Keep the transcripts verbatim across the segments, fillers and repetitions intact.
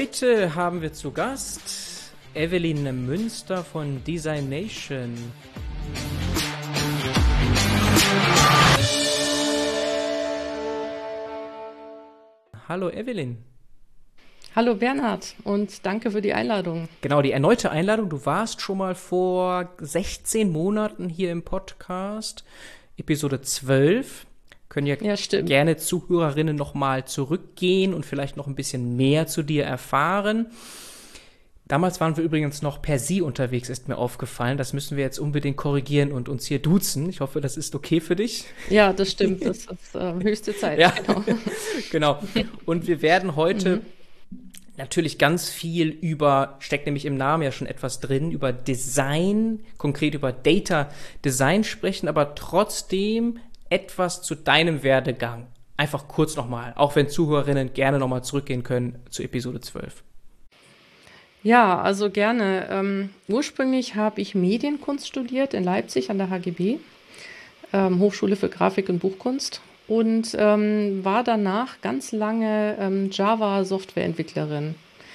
Heute haben wir zu Gast Evelyn Münster von Designation. Hallo Evelyn. Hallo Bernhard und danke für die Einladung. Genau, die erneute Einladung. Du warst schon mal vor sechzehn Monaten hier im Podcast, Episode zwölf. Können ja, ja gerne Zuhörerinnen nochmal zurückgehen und vielleicht noch ein bisschen mehr zu dir erfahren. Damals waren wir übrigens noch per Sie unterwegs, ist mir aufgefallen. Das müssen wir jetzt unbedingt korrigieren und uns hier duzen. Ich hoffe, das ist okay für dich. Ja, das stimmt. Das ist äh, höchste Zeit. Ja, genau. Genau. Und wir werden heute mhm. natürlich ganz viel über, steckt nämlich im Namen ja schon etwas drin, über Design, konkret über Data Design sprechen, aber trotzdem etwas zu deinem Werdegang. Einfach kurz nochmal, auch wenn Zuhörerinnen gerne nochmal zurückgehen können zu Episode zwölf. Ja, also gerne. Ähm, ursprünglich habe ich Medienkunst studiert in Leipzig an der H G B, ähm, Hochschule für Grafik und Buchkunst, und ähm, war danach ganz lange ähm, Java-Softwareentwicklerin.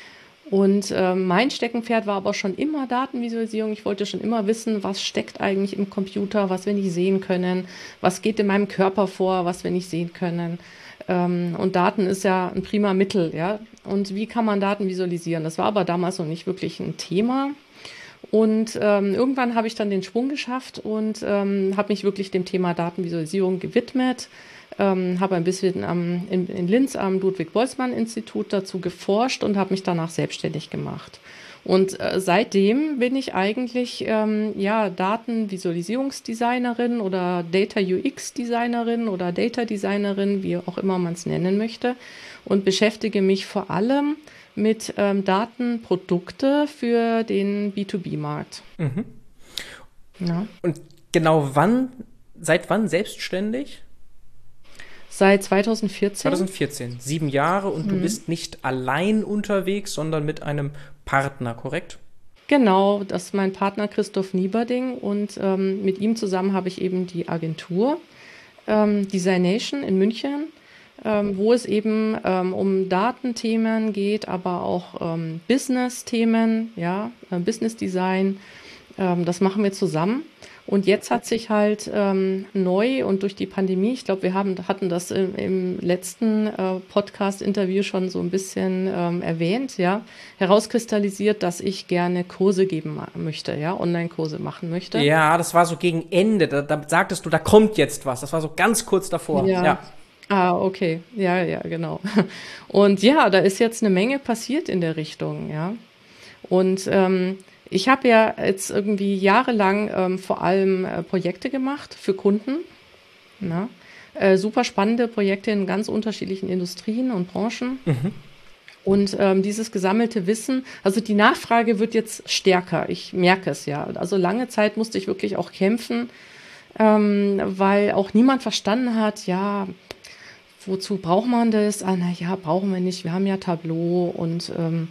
Und ähm, mein Steckenpferd war aber schon immer Datenvisualisierung. Ich wollte schon immer wissen, was steckt eigentlich im Computer, was wir nicht sehen können, was geht in meinem Körper vor, was wir nicht sehen können. Ähm, und Daten ist ja ein prima Mittel, ja. Und wie kann man Daten visualisieren? Das war aber damals noch nicht wirklich ein Thema. Und ähm, irgendwann habe ich dann den Sprung geschafft und ähm, habe mich wirklich dem Thema Datenvisualisierung gewidmet. Ähm, habe ein bisschen am, in, in Linz am Ludwig-Boltzmann-Institut dazu geforscht und habe mich danach selbstständig gemacht. Und äh, seitdem bin ich eigentlich ähm, ja, Datenvisualisierungsdesignerin oder Data-U X-Designerin oder Data-Designerin, wie auch immer man es nennen möchte, und beschäftige mich vor allem mit ähm, Datenprodukte für den B zwei B-Markt. Mhm. Ja. Und genau wann, seit wann selbstständig? Seit zweitausendvierzehn. zweitausendvierzehn, sieben Jahre, und mhm. du bist nicht allein unterwegs, sondern mit einem Partner, korrekt? Genau, das ist mein Partner Christoph Nieberding, und ähm, mit ihm zusammen habe ich eben die Agentur ähm, Designation in München, ähm, wo es eben ähm, um Datenthemen geht, aber auch ähm, Business-Themen, ja, äh, Business Design. Ähm, das machen wir zusammen. Und jetzt hat sich halt ähm, neu und durch die Pandemie, ich glaube, wir haben, hatten das im, im letzten äh, Podcast-Interview schon so ein bisschen ähm, erwähnt, ja, herauskristallisiert, dass ich gerne Kurse geben möchte, ja, Online-Kurse machen möchte. Ja, das war so gegen Ende, da, da sagtest du, da kommt jetzt was, das war so ganz kurz davor. Ja. ja. Ah, okay, ja, ja, genau. Und ja, da ist jetzt eine Menge passiert in der Richtung, ja. Und ähm, ich habe ja jetzt irgendwie jahrelang ähm, vor allem äh, Projekte gemacht für Kunden. Na? Äh, super spannende Projekte in ganz unterschiedlichen Industrien und Branchen. Mhm. Und ähm, dieses gesammelte Wissen, also die Nachfrage wird jetzt stärker. Ich merke es ja. Also lange Zeit musste ich wirklich auch kämpfen, ähm, weil auch niemand verstanden hat, ja, wozu braucht man das? Ah, na ja, brauchen wir nicht. Wir haben ja Tableau und ähm,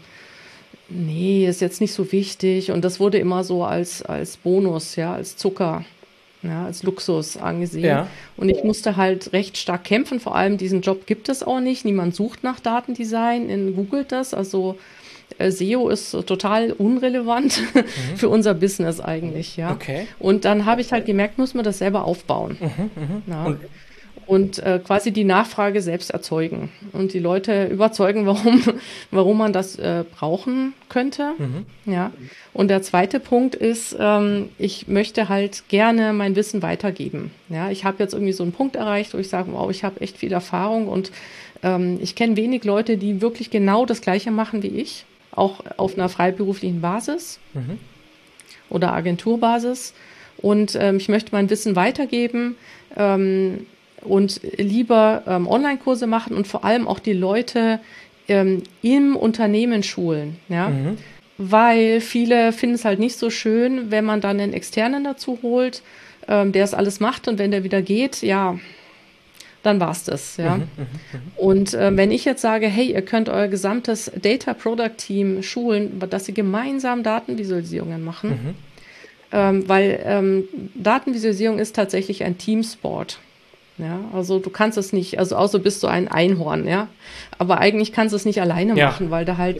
nee, ist jetzt nicht so wichtig. Und das wurde immer so als, als Bonus, ja, als Zucker, ja, als Luxus angesehen. Ja. Und ich musste halt recht stark kämpfen. Vor allem diesen Job gibt es auch nicht. Niemand sucht nach Datendesign, in googelt das. Also äh, S E O ist äh, total unrelevant mhm. für unser Business eigentlich, ja. Okay. Und dann habe ich halt gemerkt, muss man das selber aufbauen. Mhm, ja. Und Und äh, quasi die Nachfrage selbst erzeugen und die Leute überzeugen, warum, warum man das äh, brauchen könnte. Mhm. Ja. Und der zweite Punkt ist, ähm, ich möchte halt gerne mein Wissen weitergeben. Ja. Ich habe jetzt irgendwie so einen Punkt erreicht, wo ich sage, wow, ich habe echt viel Erfahrung und ähm, ich kenne wenig Leute, die wirklich genau das Gleiche machen wie ich, auch auf einer freiberuflichen Basis mhm. oder Agenturbasis. Und ähm, ich möchte mein Wissen weitergeben, ähm, und lieber ähm, Online-Kurse machen und vor allem auch die Leute ähm, im Unternehmen schulen, ja, mhm. weil viele finden es halt nicht so schön, wenn man dann einen Externen dazu holt, ähm, der es alles macht, und wenn der wieder geht, ja, dann war's das, ja. Mhm, mh, mh. Und äh, wenn ich jetzt sage, hey, ihr könnt euer gesamtes Data Product Team schulen, dass sie gemeinsam Datenvisualisierungen machen, mhm. ähm, weil ähm, Datenvisualisierung ist tatsächlich ein Teamsport. Ja, also du kannst es nicht, also außer bist du ein Einhorn, ja. Aber eigentlich kannst du es nicht alleine ja. machen, weil da halt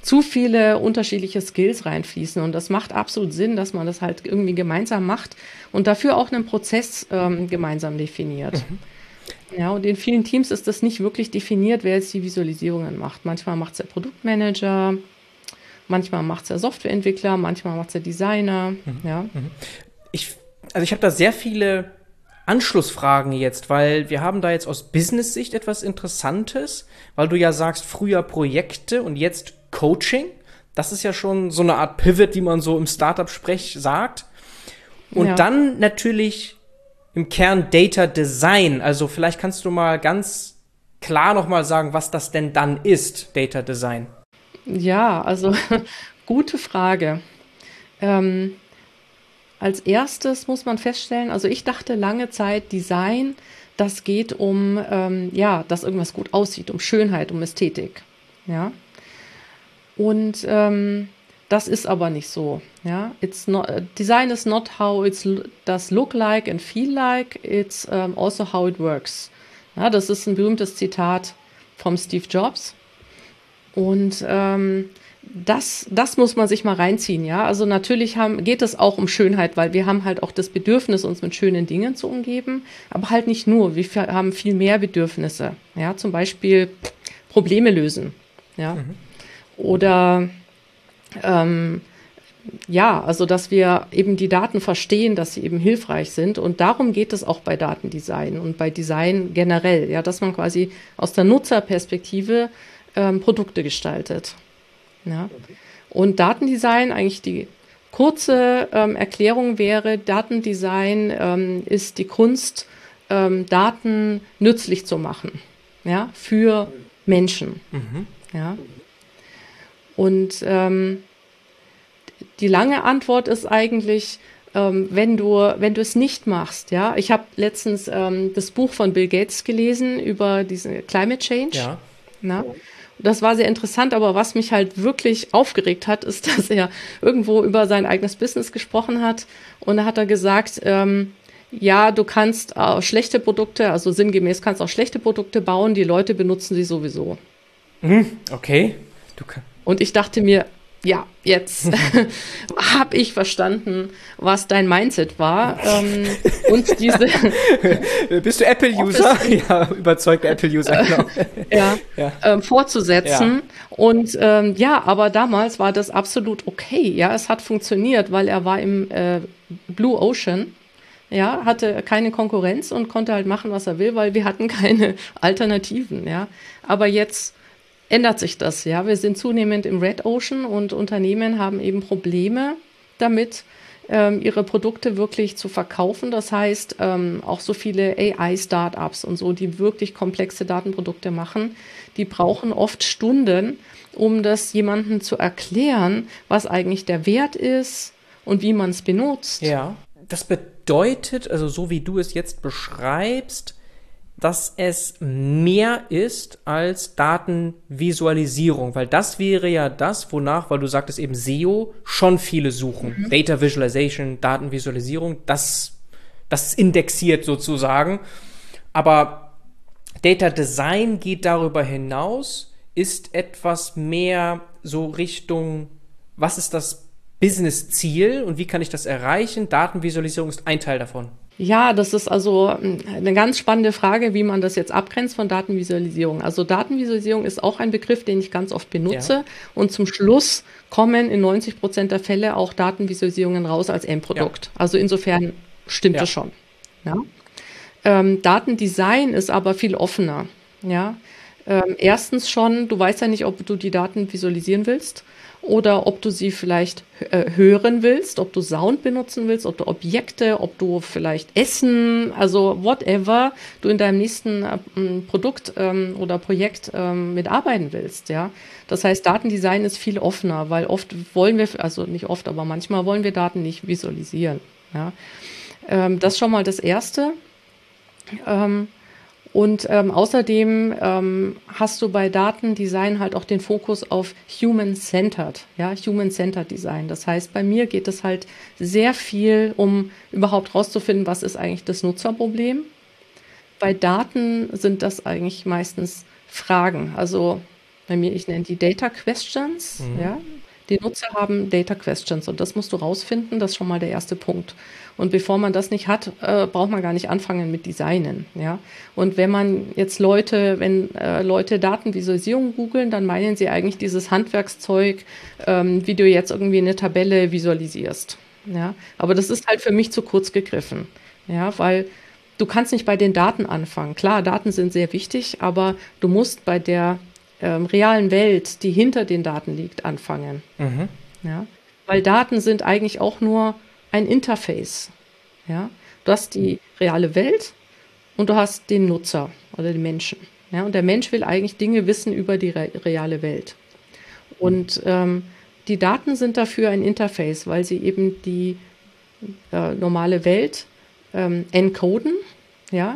zu viele unterschiedliche Skills reinfließen. Und das macht absolut Sinn, dass man das halt irgendwie gemeinsam macht und dafür auch einen Prozess ähm, gemeinsam definiert. Mhm. Ja, und in vielen Teams ist das nicht wirklich definiert, wer jetzt die Visualisierungen macht. Manchmal macht es der Produktmanager, manchmal macht es der Softwareentwickler, manchmal macht es der Designer. Mhm. Ja. Ich, also ich habe da sehr viele Anschlussfragen jetzt, weil wir haben da jetzt aus Business-Sicht etwas Interessantes, weil du ja sagst, früher Projekte und jetzt Coaching. Das ist ja schon so eine Art Pivot, wie man so im Startup-Sprech sagt. Und ja. dann natürlich im Kern Data Design. Also vielleicht kannst du mal ganz klar nochmal sagen, was das denn dann ist, Data Design. Ja, also gute Frage. Ähm, als erstes muss man feststellen, also ich dachte lange Zeit, Design, das geht um, ähm, ja, dass irgendwas gut aussieht, um Schönheit, um Ästhetik. Ja. Und ähm, das ist aber nicht so. Ja? It's not, Design is not how it does look like and feel like, it's um, also how it works. Ja, das ist ein berühmtes Zitat vom Steve Jobs. Und ähm, das, das muss man sich mal reinziehen. Ja? Also natürlich haben, geht es auch um Schönheit, weil wir haben halt auch das Bedürfnis, uns mit schönen Dingen zu umgeben, aber halt nicht nur. Wir haben viel mehr Bedürfnisse. Ja? Zum Beispiel Probleme lösen. Ja? Mhm. Oder ähm, ja, also dass wir eben die Daten verstehen, dass sie eben hilfreich sind. Und darum geht es auch bei Datendesign und bei Design generell, ja, dass man quasi aus der Nutzerperspektive ähm, Produkte gestaltet. Ja. Und Datendesign, eigentlich die kurze ähm, Erklärung wäre, Datendesign ähm, ist die Kunst, ähm, Daten nützlich zu machen, ja, für Menschen. Mhm. Ja. Und ähm, die lange Antwort ist eigentlich, ähm, wenn du wenn du es nicht machst, ja. Ich habe letztens ähm, das Buch von Bill Gates gelesen über diesen Climate Change. Ja. Na? Das war sehr interessant, aber was mich halt wirklich aufgeregt hat, ist, dass er irgendwo über sein eigenes Business gesprochen hat und da hat er gesagt, ähm, ja, du kannst auch schlechte Produkte, also sinngemäß kannst auch schlechte Produkte bauen, die Leute benutzen sie sowieso. Okay. Du kann- Und ich dachte mir, ja, jetzt habe ich verstanden, was dein Mindset war. Ähm, und diese Bist du Apple-User? Ja, überzeugter Apple-User, genau. ja, ja. Ähm, fortzusetzen. Ja. Und ähm, ja, aber damals war das absolut okay. Ja, es hat funktioniert, weil er war im äh, Blue Ocean. Ja, hatte keine Konkurrenz und konnte halt machen, was er will, weil wir hatten keine Alternativen. Ja, aber jetzt ändert sich das, ja. Wir sind zunehmend im Red Ocean und Unternehmen haben eben Probleme damit, ähm, ihre Produkte wirklich zu verkaufen. Das heißt, ähm, auch so viele A I-Startups und so, die wirklich komplexe Datenprodukte machen, die brauchen oft Stunden, um das jemandem zu erklären, was eigentlich der Wert ist und wie man es benutzt. Ja, das bedeutet, also so wie du es jetzt beschreibst, dass es mehr ist als Datenvisualisierung, weil das wäre ja das, wonach, weil du sagtest eben S E O, schon viele suchen. Mhm. Data Visualization, Datenvisualisierung, das, das ist indexiert sozusagen. Aber Data Design geht darüber hinaus, ist etwas mehr so Richtung, was ist das Business-Ziel und wie kann ich das erreichen? Datenvisualisierung ist ein Teil davon. Ja, das ist also eine ganz spannende Frage, wie man das jetzt abgrenzt von Datenvisualisierung. Also Datenvisualisierung ist auch ein Begriff, den ich ganz oft benutze. Ja. Und zum Schluss kommen in neunzig Prozent der Fälle auch Datenvisualisierungen raus als Endprodukt. Ja. Also insofern stimmt ja. es schon. Ja? Ähm, Datendesign ist aber viel offener. Ja? Ähm, erstens schon, du weißt ja nicht, ob du die Daten visualisieren willst oder ob du sie vielleicht äh, hören willst, ob du Sound benutzen willst, ob du Objekte, ob du vielleicht Essen, also whatever du in deinem nächsten äh, Produkt ähm, oder Projekt ähm, mitarbeiten willst, ja. Das heißt, Datendesign ist viel offener, weil oft wollen wir, also nicht oft, aber manchmal wollen wir Daten nicht visualisieren, ja. Ähm, das ist schon mal das Erste. Ähm, Und ähm, außerdem ähm, hast du bei Datendesign halt auch den Fokus auf Human-Centered, ja, Human-Centered Design. Das heißt, bei mir geht es halt sehr viel, um überhaupt rauszufinden, was ist eigentlich das Nutzerproblem. Bei Daten sind das eigentlich meistens Fragen. Also Bei mir, ich nenne die Data Questions, mhm. ja. Die Nutzer haben Data Questions und das musst du rausfinden, das ist schon mal der erste Punkt. Und bevor man das nicht hat, äh, braucht man gar nicht anfangen mit Designen, ja. Und wenn man jetzt Leute, wenn äh, Leute Datenvisualisierung googeln, dann meinen sie eigentlich dieses Handwerkszeug, ähm, wie du jetzt irgendwie eine Tabelle visualisierst, ja. Aber das ist halt für mich zu kurz gegriffen, ja, weil du kannst nicht bei den Daten anfangen. Klar, Daten sind sehr wichtig, aber du musst bei der ähm, realen Welt, die hinter den Daten liegt, anfangen. Mhm. Ja? Weil Daten sind eigentlich auch nur ein Interface. Ja? Du hast die reale Welt und du hast den Nutzer oder den Menschen. Ja? Und der Mensch will eigentlich Dinge wissen über die re- reale Welt. Und ähm, die Daten sind dafür ein Interface, weil sie eben die äh, normale Welt ähm, encoden, ja,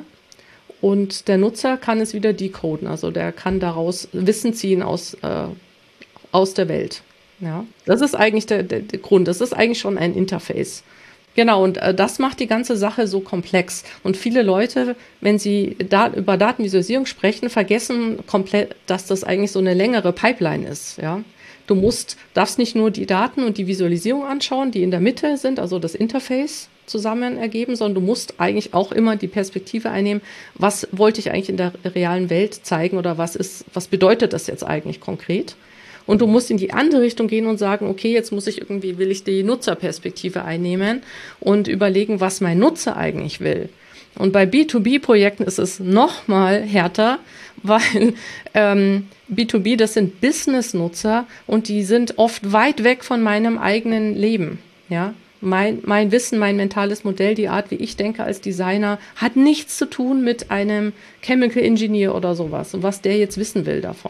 und der Nutzer kann es wieder decoden, also der kann daraus Wissen ziehen aus, äh, aus der Welt. Ja. Das ist eigentlich der, der, der Grund, das ist eigentlich schon ein Interface. Genau, und äh, das macht die ganze Sache so komplex. Und viele Leute, wenn sie da, über Datenvisualisierung sprechen, vergessen komplett, dass das eigentlich so eine längere Pipeline ist. Ja. Du musst, darfst nicht nur die Daten und die Visualisierung anschauen, die in der Mitte sind, also das Interface zusammen ergeben, sondern du musst eigentlich auch immer die Perspektive einnehmen, was wollte ich eigentlich in der realen Welt zeigen oder was ist, was bedeutet das jetzt eigentlich konkret? Und du musst in die andere Richtung gehen und sagen, okay, jetzt muss ich irgendwie, will ich die Nutzerperspektive einnehmen und überlegen, was mein Nutzer eigentlich will. Und bei B zwei B-Projekten ist es noch mal härter, weil ähm, B zwei B, das sind Business-Nutzer und die sind oft weit weg von meinem eigenen Leben, ja. Mein, mein Wissen, mein mentales Modell, die Art, wie ich denke als Designer, hat nichts zu tun mit einem Chemical Engineer oder sowas und was der jetzt wissen will davon.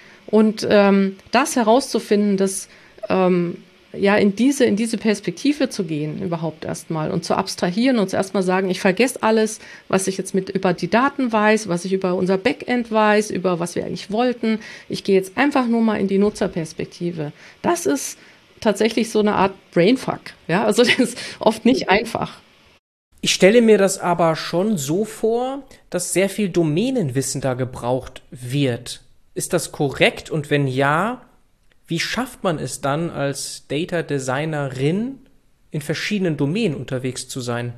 Und ähm, das herauszufinden, dass ähm, ja in diese, in diese Perspektive zu gehen überhaupt erstmal und zu abstrahieren und zuerst mal sagen, ich vergesse alles, was ich jetzt mit über die Daten weiß, was ich über unser Backend weiß, über was wir eigentlich wollten. Ich gehe jetzt einfach nur mal in die Nutzerperspektive. Das ist tatsächlich so eine Art Brainfuck. Ja, also das ist oft nicht einfach. Ich stelle mir das aber schon so vor, dass sehr viel Domänenwissen da gebraucht wird. Ist das korrekt? Und wenn ja, wie schafft man es dann als Data Designerin in verschiedenen Domänen unterwegs zu sein?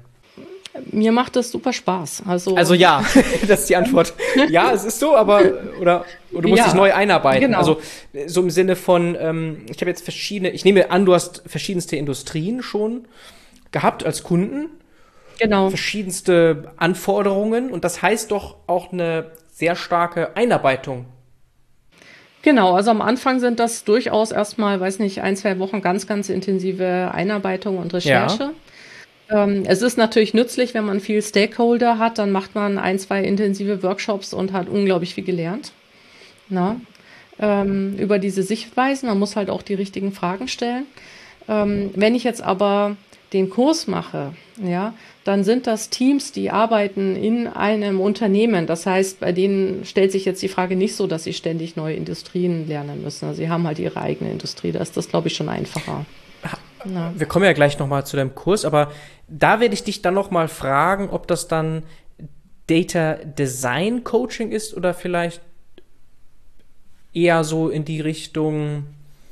Mir macht das super Spaß. Also, also ja, das ist die Antwort. Ja, es ist so, aber oder, oder du musst ja, dich neu einarbeiten. Genau. Also so im Sinne von, ähm, ich habe jetzt verschiedene, ich nehme an, du hast verschiedenste Industrien schon gehabt als Kunden. Genau. Verschiedenste Anforderungen und das heißt doch auch eine sehr starke Einarbeitung. Genau, also am Anfang sind das durchaus erstmal, weiß nicht, ein, zwei Wochen ganz, ganz intensive Einarbeitung und Recherche. Ja. Ähm, es ist natürlich nützlich, wenn man viel Stakeholder hat, dann macht man ein, zwei intensive Workshops und hat unglaublich viel gelernt. Na? Ähm, über diese Sichtweisen, man muss halt auch die richtigen Fragen stellen. Ähm, wenn ich jetzt aber den Kurs mache, ja, dann sind das Teams, die arbeiten in einem Unternehmen. Das heißt, bei denen stellt sich jetzt die Frage nicht so, dass sie ständig neue Industrien lernen müssen. Also sie haben halt ihre eigene Industrie. Da ist das, glaube ich, schon einfacher. Ja. Wir kommen ja gleich nochmal zu deinem Kurs, aber da werde ich dich dann nochmal fragen, ob das dann Data Design Coaching ist oder vielleicht eher so in die Richtung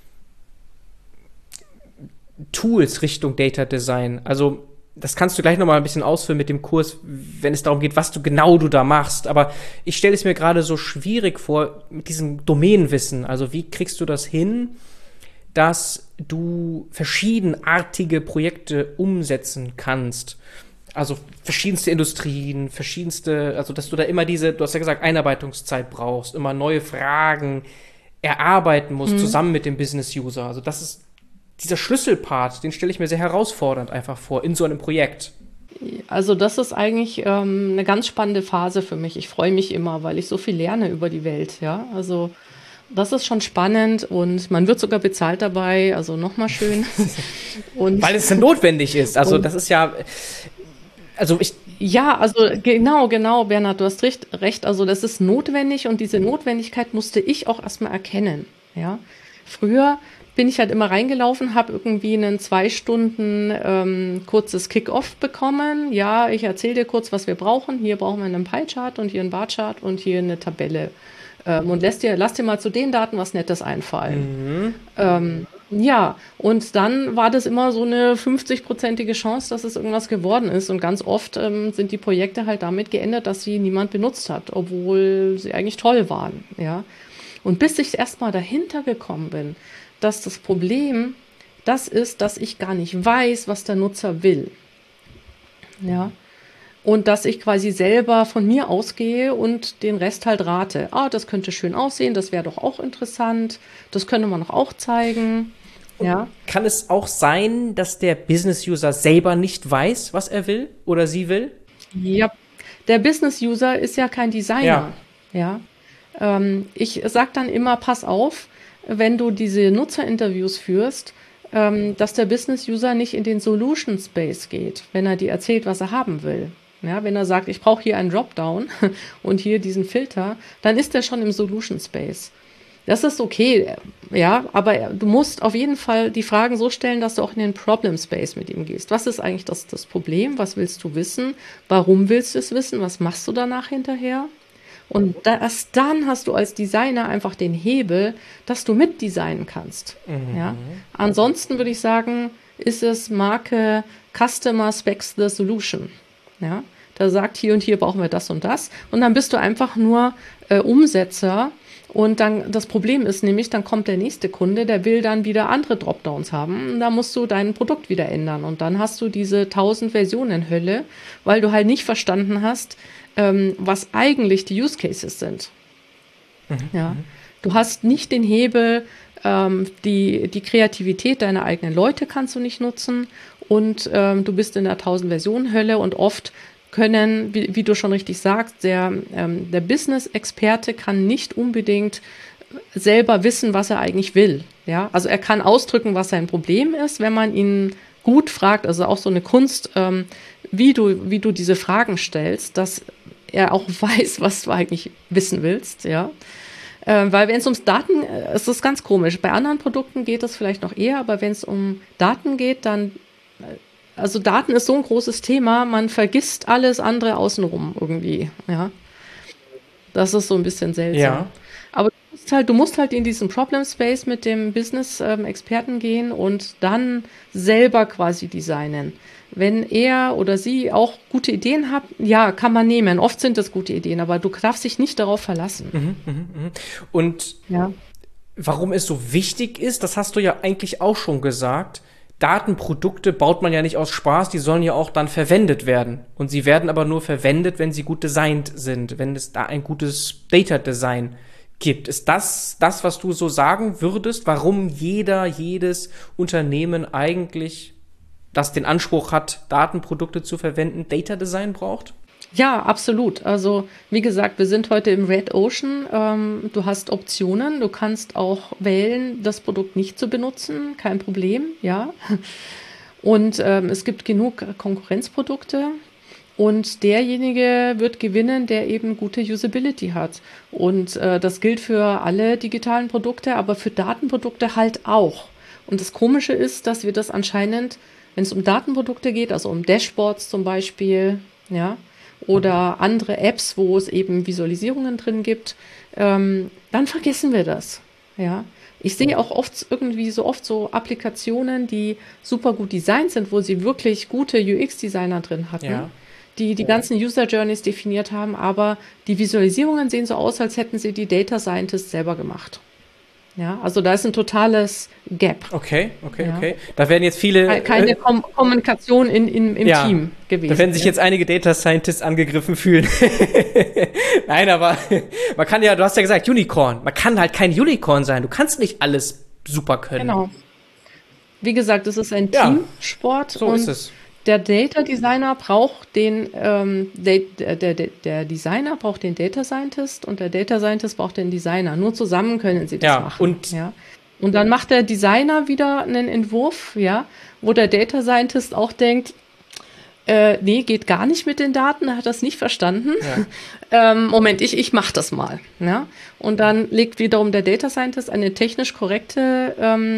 Tools Richtung Data Design. Also das kannst du gleich nochmal ein bisschen ausführen mit dem Kurs, wenn es darum geht, was du genau du da machst. Aber ich stelle es mir gerade so schwierig vor mit diesem Domänenwissen. Also wie kriegst du das hin, dass du verschiedenartige Projekte umsetzen kannst? Also verschiedenste Industrien, verschiedenste, also dass du da immer diese, du hast ja gesagt, Einarbeitungszeit brauchst, immer neue Fragen erarbeiten musst, mhm. zusammen mit dem Business-User. Also das ist dieser Schlüsselpart, den stelle ich mir sehr herausfordernd einfach vor in so einem Projekt. Also das ist eigentlich ähm, eine ganz spannende Phase für mich. Ich freue mich immer, weil ich so viel lerne über die Welt. Ja, also das ist schon spannend und man wird sogar bezahlt dabei. Also nochmal schön. Und weil es dann notwendig ist. Also das ist ja, also ich ja, also genau, genau, Bernhard, du hast recht, recht. Also das ist notwendig und diese Notwendigkeit musste ich auch erstmal erkennen. Ja, früher bin ich halt immer reingelaufen, habe irgendwie einen zwei Stunden ähm, kurzes Kick-Off bekommen. Ja, ich erzähle dir kurz, was wir brauchen. Hier brauchen wir einen Pie-Chart und hier einen Bar-Chart und hier eine Tabelle. Ähm, und lass dir, lass dir mal zu den Daten was Nettes einfallen. Mhm. Ähm, ja, und dann war das immer so eine fünfzig-prozentige Chance, dass es irgendwas geworden ist. Und ganz oft ähm, sind die Projekte halt damit geendet, dass sie niemand benutzt hat, obwohl sie eigentlich toll waren. Ja. Und bis ich erstmal dahinter gekommen bin, dass das Problem das ist, dass ich gar nicht weiß, was der Nutzer will. Ja. Und dass ich quasi selber von mir ausgehe und den Rest halt rate. Ah, das könnte schön aussehen, das wäre doch auch interessant, das könnte man doch auch zeigen. Ja. Kann es auch sein, dass der Business-User selber nicht weiß, was er will oder sie will? Ja, der Business-User ist ja kein Designer. Ja. Ja. Ähm, ich sage dann immer, pass auf, wenn du diese Nutzerinterviews führst, ähm, dass der Business-User nicht in den Solution-Space geht, wenn er dir erzählt, was er haben will. Ja, wenn er sagt, ich brauche hier einen Dropdown und hier diesen Filter, dann ist er schon im Solution-Space. Das ist okay, ja, aber du musst auf jeden Fall die Fragen so stellen, dass du auch in den Problem-Space mit ihm gehst. Was ist eigentlich das, das Problem? Was willst du wissen? Warum willst du es wissen? Was machst du danach hinterher? Und erst dann hast du als Designer einfach den Hebel, dass du mitdesignen kannst. Mhm. Ja? Ansonsten würde ich sagen, ist es Marke Customer Specs the Solution. Ja? Da sagt, hier und hier brauchen wir das und das. Und dann bist du einfach nur äh, Umsetzer. Und dann, das Problem ist nämlich, dann kommt der nächste Kunde, der will dann wieder andere Dropdowns haben. Und da musst du dein Produkt wieder ändern. Und dann hast du diese tausend Versionen Hölle, weil du halt nicht verstanden hast, ähm, was eigentlich die Use Cases sind. Mhm. Ja. Du hast nicht den Hebel, ähm, die, die Kreativität deiner eigenen Leute kannst du nicht nutzen. Und ähm, du bist in der tausend Versionen Hölle und oft können, wie, wie du schon richtig sagst, der, ähm, der Business-Experte kann nicht unbedingt selber wissen, was er eigentlich will. Ja? Also er kann ausdrücken, was sein Problem ist, wenn man ihn gut fragt, also auch so eine Kunst, ähm, wie du, wie du diese Fragen stellst, dass er auch weiß, was du eigentlich wissen willst. Ja? Äh, weil wenn es ums Daten, äh, es ist ganz komisch, bei anderen Produkten geht das vielleicht noch eher, aber wenn es um Daten geht, dann äh, Also Daten ist so ein großes Thema, man vergisst alles andere außenrum irgendwie, ja. Das ist so ein bisschen seltsam. Ja. Aber du musst halt, du musst halt in diesen Problem Space mit dem Business-Experten ähm, gehen und dann selber quasi designen. Wenn er oder sie auch gute Ideen hat, ja, kann man nehmen. Oft sind das gute Ideen, aber du darfst dich nicht darauf verlassen. Mhm, mh, mh. Und ja. Warum es so wichtig ist, das hast du ja eigentlich auch schon gesagt. Datenprodukte baut man ja nicht aus Spaß, die sollen ja auch dann verwendet werden. Und sie werden aber nur verwendet, wenn sie gut designt sind, wenn es da ein gutes Data-Design gibt. Ist das das, was du so sagen würdest, warum jeder, jedes Unternehmen eigentlich, das den Anspruch hat, Datenprodukte zu verwenden, Data-Design braucht? Ja, absolut. Also wie gesagt, wir sind heute im Red Ocean. Ähm, du hast Optionen. Du kannst auch wählen, das Produkt nicht zu benutzen. Kein Problem, ja. Und ähm, es gibt genug Konkurrenzprodukte. Und derjenige wird gewinnen, der eben gute Usability hat. Und äh, das gilt für alle digitalen Produkte, aber für Datenprodukte halt auch. Und das Komische ist, dass wir das anscheinend, wenn es um Datenprodukte geht, also um Dashboards zum Beispiel, ja, oder andere Apps, wo es eben Visualisierungen drin gibt, ähm, dann vergessen wir das. Ja. Ich sehe auch oft irgendwie so oft so Applikationen, die super gut designt sind, wo sie wirklich gute U X-Designer drin hatten, ja. die die ganzen User Journeys definiert haben, aber die Visualisierungen sehen so aus, als hätten sie die Data Scientists selber gemacht. Ja, also da ist ein totales Gap. Okay, okay, ja. okay. Da werden jetzt viele... Keine äh, Kom- Kommunikation in, in, im ja, Team gewesen. Da werden sich ja. jetzt einige Data Scientists angegriffen fühlen. Nein, aber man kann ja, du hast ja gesagt, Unicorn. Man kann halt kein Unicorn sein. Du kannst nicht alles super können. Genau. Wie gesagt, es ist ein ja, Teamsport. So und ist es. Der Data Designer braucht den, ähm, der, der, der, der Designer braucht den Data Scientist und der Data Scientist braucht den Designer. Nur zusammen können sie das ja, machen. Und, ja. Und dann macht der Designer wieder einen Entwurf, ja, wo der Data Scientist auch denkt, äh, nee, geht gar nicht mit den Daten, er hat das nicht verstanden. Ja. ähm, Moment, ich, ich mach das mal. Ja? Und dann legt wiederum der Data Scientist eine technisch korrekte ähm,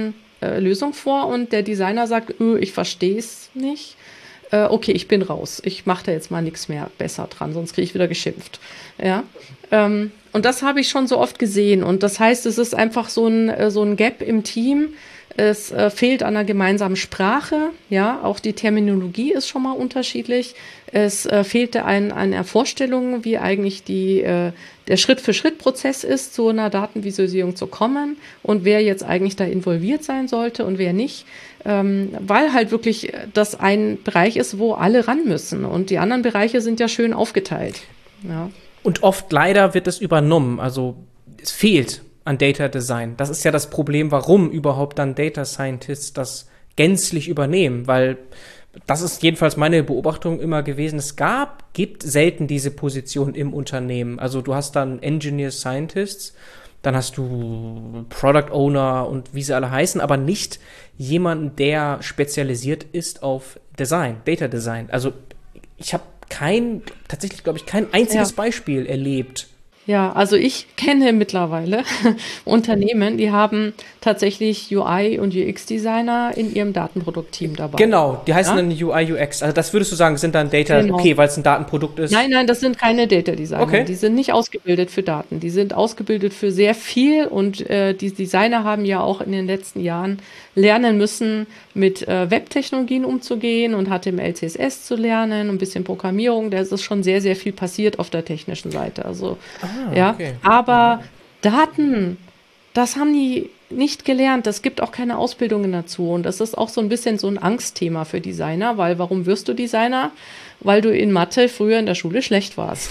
äh, Lösung vor und der Designer sagt, öh, ich verstehe es nicht. Äh, okay, ich bin raus. Ich mache da jetzt mal nichts mehr besser dran, sonst kriege ich wieder geschimpft. Ja. Ähm, und das habe ich schon so oft gesehen. Und das heißt, es ist einfach so ein, äh, so ein Gap im Team. Es äh, fehlt an einer gemeinsamen Sprache, ja, auch die Terminologie ist schon mal unterschiedlich. Es äh, fehlte an einer Vorstellung, wie eigentlich die, äh, der Schritt-für-Schritt-Prozess ist, zu einer Datenvisualisierung zu kommen und wer jetzt eigentlich da involviert sein sollte und wer nicht, ähm, weil halt wirklich das ein Bereich ist, wo alle ran müssen und die anderen Bereiche sind ja schön aufgeteilt. Ja. Und oft leider wird es übernommen, also es fehlt an Data Design. Das ist ja das Problem, warum überhaupt dann Data Scientists das gänzlich übernehmen, weil das ist jedenfalls meine Beobachtung immer gewesen. Es gab, gibt selten diese Position im Unternehmen. Also du hast dann Engineer Scientists, dann hast du Product Owner und wie sie alle heißen, aber nicht jemanden, der spezialisiert ist auf Design, Data Design. Also ich habe kein, tatsächlich glaube ich, kein einziges ja. Beispiel erlebt. Ja, also ich kenne mittlerweile Unternehmen, die haben tatsächlich U I- und U X-Designer in ihrem Datenproduktteam dabei. Genau, die heißen ja? dann U I, U X. Also das würdest du sagen, sind dann Data, genau. okay, weil es ein Datenprodukt ist? Nein, nein, das sind keine Data-Designer. Okay. Die sind nicht ausgebildet für Daten. Die sind ausgebildet für sehr viel und äh, die Designer haben ja auch in den letzten Jahren lernen müssen, mit äh, Webtechnologien umzugehen und H T M L, C S S zu lernen, ein bisschen Programmierung. Da ist schon sehr, sehr viel passiert auf der technischen Seite. Also Ah, ja, okay. aber Daten, das haben die nicht gelernt. Es gibt auch keine Ausbildungen dazu. Und das ist auch so ein bisschen so ein Angstthema für Designer, weil warum wirst du Designer? Weil du in Mathe früher in der Schule schlecht warst.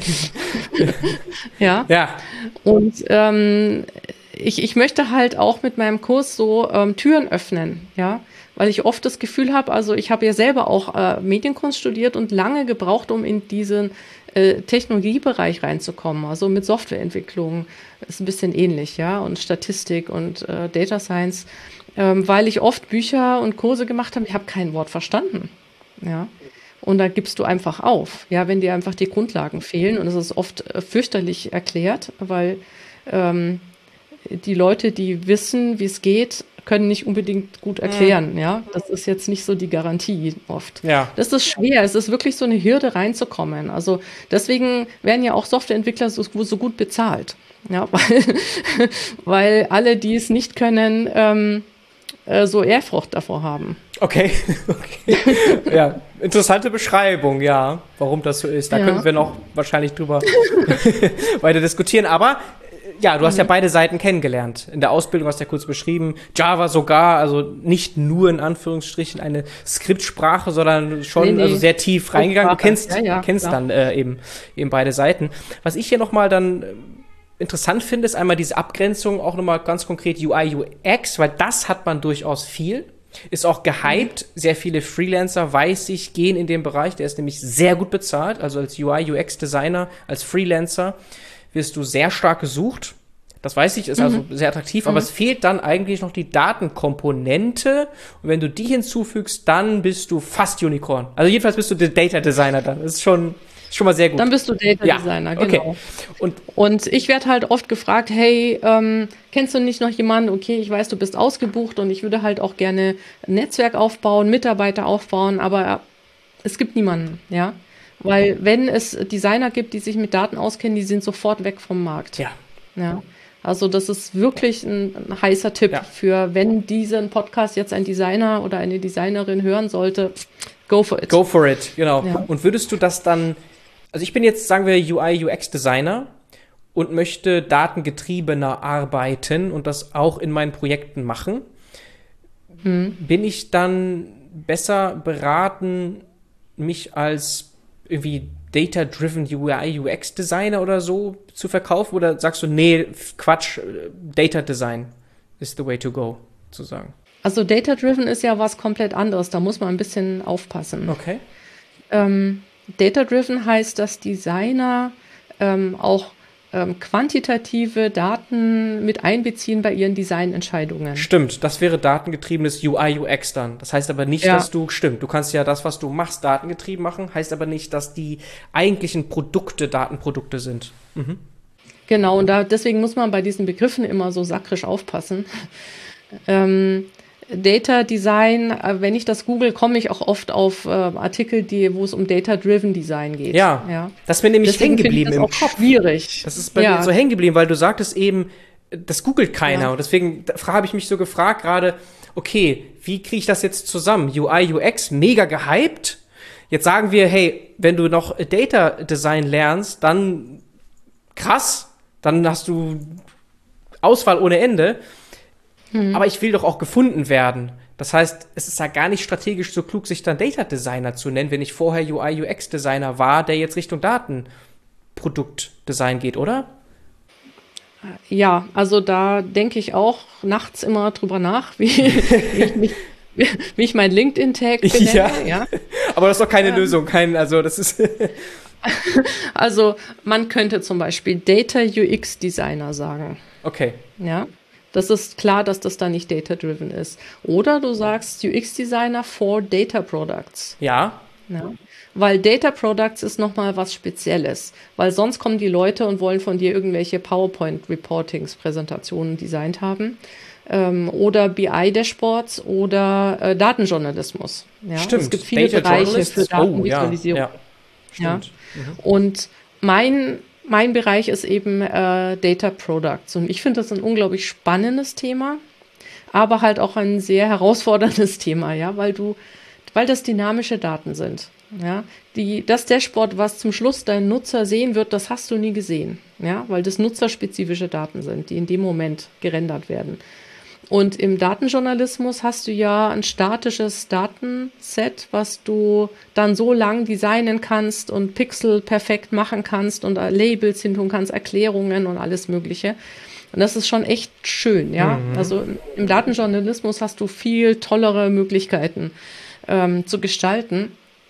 ja. ja. Und ähm, ich, ich möchte halt auch mit meinem Kurs so ähm, Türen öffnen, ja. Weil ich oft das Gefühl habe, also ich habe ja selber auch äh, Medienkunst studiert und lange gebraucht, um in diesen äh, Technologiebereich reinzukommen. Also mit Softwareentwicklung ist ein bisschen ähnlich, ja, und Statistik und äh, Data Science, ähm, weil ich oft Bücher und Kurse gemacht habe, ich habe kein Wort verstanden, ja. Und da gibst du einfach auf, ja, wenn dir einfach die Grundlagen fehlen. Und es ist oft äh, fürchterlich erklärt, weil ähm, die Leute, die wissen, wie es geht, können nicht unbedingt gut erklären, mhm. ja. Das ist jetzt nicht so die Garantie oft. Ja. Das ist schwer. Es ist wirklich so eine Hürde reinzukommen. Also deswegen werden ja auch Softwareentwickler so, so gut bezahlt. Ja, weil, weil alle, die es nicht können, ähm, äh, so Ehrfurcht davor haben. Okay, okay. Ja, interessante Beschreibung, ja, warum das so ist. Da ja. könnten wir noch wahrscheinlich drüber weiter diskutieren, aber ja, du hast ja beide Seiten kennengelernt. In der Ausbildung hast du ja kurz beschrieben, Java sogar, also nicht nur in Anführungsstrichen eine Skriptsprache, sondern schon nee, nee. Also sehr tief reingegangen. Du kennst, ja, ja, kennst dann äh, eben, eben beide Seiten. Was ich hier nochmal dann äh, interessant finde, ist einmal diese Abgrenzung, auch nochmal ganz konkret U I, U X, weil das hat man durchaus viel. Ist auch gehypt. Mhm. Sehr viele Freelancer, weiß ich, gehen in den Bereich. Der ist nämlich sehr gut bezahlt. Also als U I, U X-Designer, als Freelancer wirst du sehr stark gesucht. Das weiß ich, ist mhm. also sehr attraktiv. Mhm. Aber es fehlt dann eigentlich noch die Datenkomponente. Und wenn du die hinzufügst, dann bist du fast Unicorn. Also jedenfalls bist du der Data Designer dann. Das ist schon, schon mal sehr gut. Dann bist du Data ja. Designer, genau. Okay. Und, und ich werde halt oft gefragt, hey, ähm, kennst du nicht noch jemanden? Okay, ich weiß, du bist ausgebucht und ich würde halt auch gerne ein Netzwerk aufbauen, Mitarbeiter aufbauen, aber es gibt niemanden, ja. Weil wenn es Designer gibt, die sich mit Daten auskennen, die sind sofort weg vom Markt. Ja. Ja. Also das ist wirklich ein, ein heißer Tipp ja. für, wenn diesen Podcast jetzt ein Designer oder eine Designerin hören sollte, go for it. Go for it, genau. Ja. Und würdest du das dann, also ich bin jetzt, sagen wir, U I, U X-Designer und möchte datengetriebener arbeiten und das auch in meinen Projekten machen. Hm. Bin ich dann besser beraten, mich als irgendwie Data-driven U I, U X-Designer oder so zu verkaufen? Oder sagst du, nee, Quatsch, Data-Design is the way to go, zu sagen? Also Data-driven ist ja was komplett anderes. Da muss man ein bisschen aufpassen. Okay. Ähm, Data-driven heißt, dass Designer ähm, auch ähm, quantitative Daten mit einbeziehen bei ihren Designentscheidungen. Stimmt, das wäre datengetriebenes U I, U X dann. Das heißt aber nicht, ja. dass du, stimmt, du kannst ja das, was du machst, datengetrieben machen, heißt aber nicht, dass die eigentlichen Produkte Datenprodukte sind. Mhm. Genau, und da, deswegen muss man bei diesen Begriffen immer so sakrisch aufpassen. ähm, Data Design, äh, wenn ich das google, komme ich auch oft auf äh, Artikel, die, wo es um Data-Driven Design geht. Ja, ja. Das ist mir nämlich hängen geblieben im Kopf. Schwierig. Das ist bei ja. mir so hängen geblieben, weil du sagtest eben, das googelt keiner. Ja. Und deswegen habe ich mich so gefragt gerade, okay, wie kriege ich das jetzt zusammen? U I, U X, mega gehypt. Jetzt sagen wir, hey, wenn du noch Data Design lernst, dann krass, dann hast du Auswahl ohne Ende. Hm. Aber ich will doch auch gefunden werden. Das heißt, es ist ja gar nicht strategisch so klug, sich dann Data Designer zu nennen, wenn ich vorher U I, U X Designer war, der jetzt Richtung Datenproduktdesign geht, oder? Ja, also da denke ich auch nachts immer drüber nach, wie, wie, ich, mich, wie ich mein LinkedIn-Tag benenne. Ja. Ja, aber das ist doch keine ähm, Lösung, kein, also das ist also man könnte zum Beispiel Data U X Designer sagen. Okay. Ja, das ist klar, dass das da nicht data-driven ist. Oder du sagst U X Designer for Data Products. Ja. Ja. Weil Data Products ist nochmal was Spezielles. Weil sonst kommen die Leute und wollen von dir irgendwelche PowerPoint-Reportings, Präsentationen designt haben. Ähm, oder B I-Dashboards oder äh, Datenjournalismus. Ja? Stimmt. Es gibt viele Data Bereiche für Datenvisualisierung. Oh, ja, ja. Ja? Mhm. Und mein, mein Bereich ist eben äh, Data Products. Und ich finde das ein unglaublich spannendes Thema, aber halt auch ein sehr herausforderndes Thema, ja, weil du, weil das dynamische Daten sind. Ja, die, das Dashboard, was zum Schluss dein Nutzer sehen wird, das hast du nie gesehen, ja, weil das nutzerspezifische Daten sind, die in dem Moment gerendert werden. Und im Datenjournalismus hast du ja ein statisches Datenset, was du dann so lang designen kannst und Pixel perfekt machen kannst und Labels hin tun kannst, Erklärungen und alles Mögliche. Und das ist schon echt schön, ja. Mhm. Also im Datenjournalismus hast du viel tollere Möglichkeiten ähm, zu gestalten.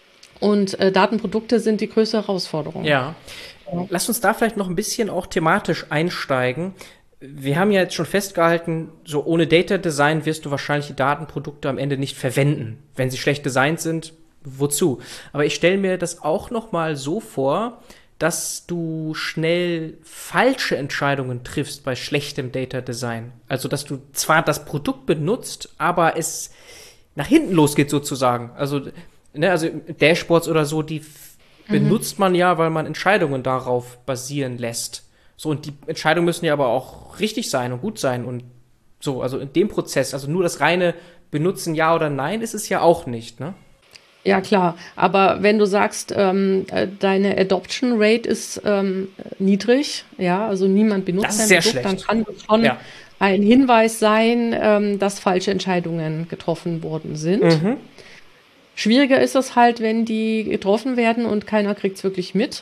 Und äh, Datenprodukte sind die größte Herausforderung. Ja. ja. Lass uns da vielleicht noch ein bisschen auch thematisch einsteigen. Wir haben ja jetzt schon festgehalten, so ohne Data Design wirst du wahrscheinlich die Datenprodukte am Ende nicht verwenden. Wenn sie schlecht designt sind, wozu? Aber ich stelle mir das auch noch mal so vor, dass du schnell falsche Entscheidungen triffst bei schlechtem Data Design. Also, dass du zwar das Produkt benutzt, aber es nach hinten losgeht sozusagen. Also, ne, also Dashboards oder so, die f- mhm. benutzt man ja, weil man Entscheidungen darauf basieren lässt. So, und die Entscheidungen müssen ja aber auch richtig sein und gut sein und so, also in dem Prozess, also nur das reine Benutzen, ja oder nein, ist es ja auch nicht, ne? Ja, klar, aber wenn du sagst, ähm, deine Adoption Rate ist ähm, niedrig, ja, also niemand benutzt das ist sehr Produkt, schlecht. Dann kann das schon ja. ein Hinweis sein, ähm, dass falsche Entscheidungen getroffen worden sind. Mhm. Schwieriger ist es halt, wenn die getroffen werden und keiner kriegt es wirklich mit.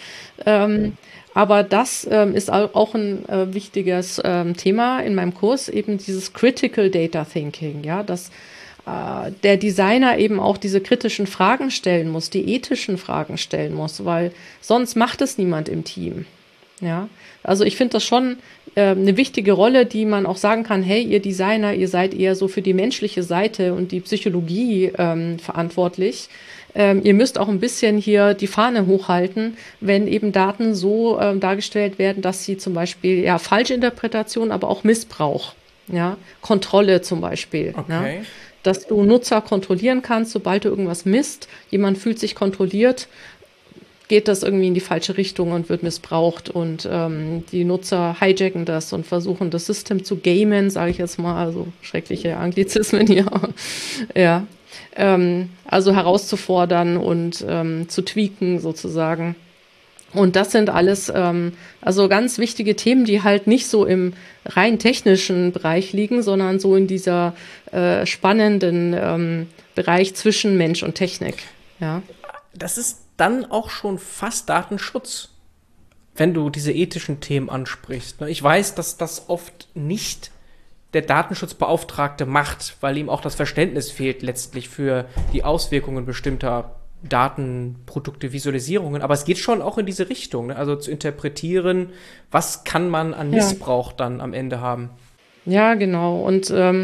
ähm, Aber das ähm, ist auch ein äh, wichtiges ähm, Thema in meinem Kurs, eben dieses Critical Data Thinking, ja, dass äh, der Designer eben auch diese kritischen Fragen stellen muss, die ethischen Fragen stellen muss, weil sonst macht es niemand im Team. Ja, also ich finde das schon äh, eine wichtige Rolle, die man auch sagen kann, hey, ihr Designer, ihr seid eher so für die menschliche Seite und die Psychologie ähm, verantwortlich. Ähm, ihr müsst auch ein bisschen hier die Fahne hochhalten, wenn eben Daten so ähm, dargestellt werden, dass sie zum Beispiel, ja, Falschinterpretation, aber auch Missbrauch, ja, Kontrolle zum Beispiel, okay. ja, dass du Nutzer kontrollieren kannst, sobald du irgendwas misst, jemand fühlt sich kontrolliert, geht das irgendwie in die falsche Richtung und wird missbraucht und ähm, die Nutzer hijacken das und versuchen, das System zu gamen, sage ich jetzt mal, also schreckliche Anglizismen hier, ja. Ähm, also herauszufordern und ähm, zu tweaken sozusagen. Und das sind alles ähm, also ganz wichtige Themen, die halt nicht so im rein technischen Bereich liegen, sondern so in dieser äh, spannenden ähm, Bereich zwischen Mensch und Technik. Ja. Das ist dann auch schon fast Datenschutz, wenn du diese ethischen Themen ansprichst. Ich weiß, dass das oft nicht der Datenschutzbeauftragte macht, weil ihm auch das Verständnis fehlt letztlich für die Auswirkungen bestimmter Datenprodukte, Visualisierungen. Aber es geht schon auch in diese Richtung, ne? Also zu interpretieren, was kann man an Missbrauch ja. dann am Ende haben. Ja, genau. Und ähm,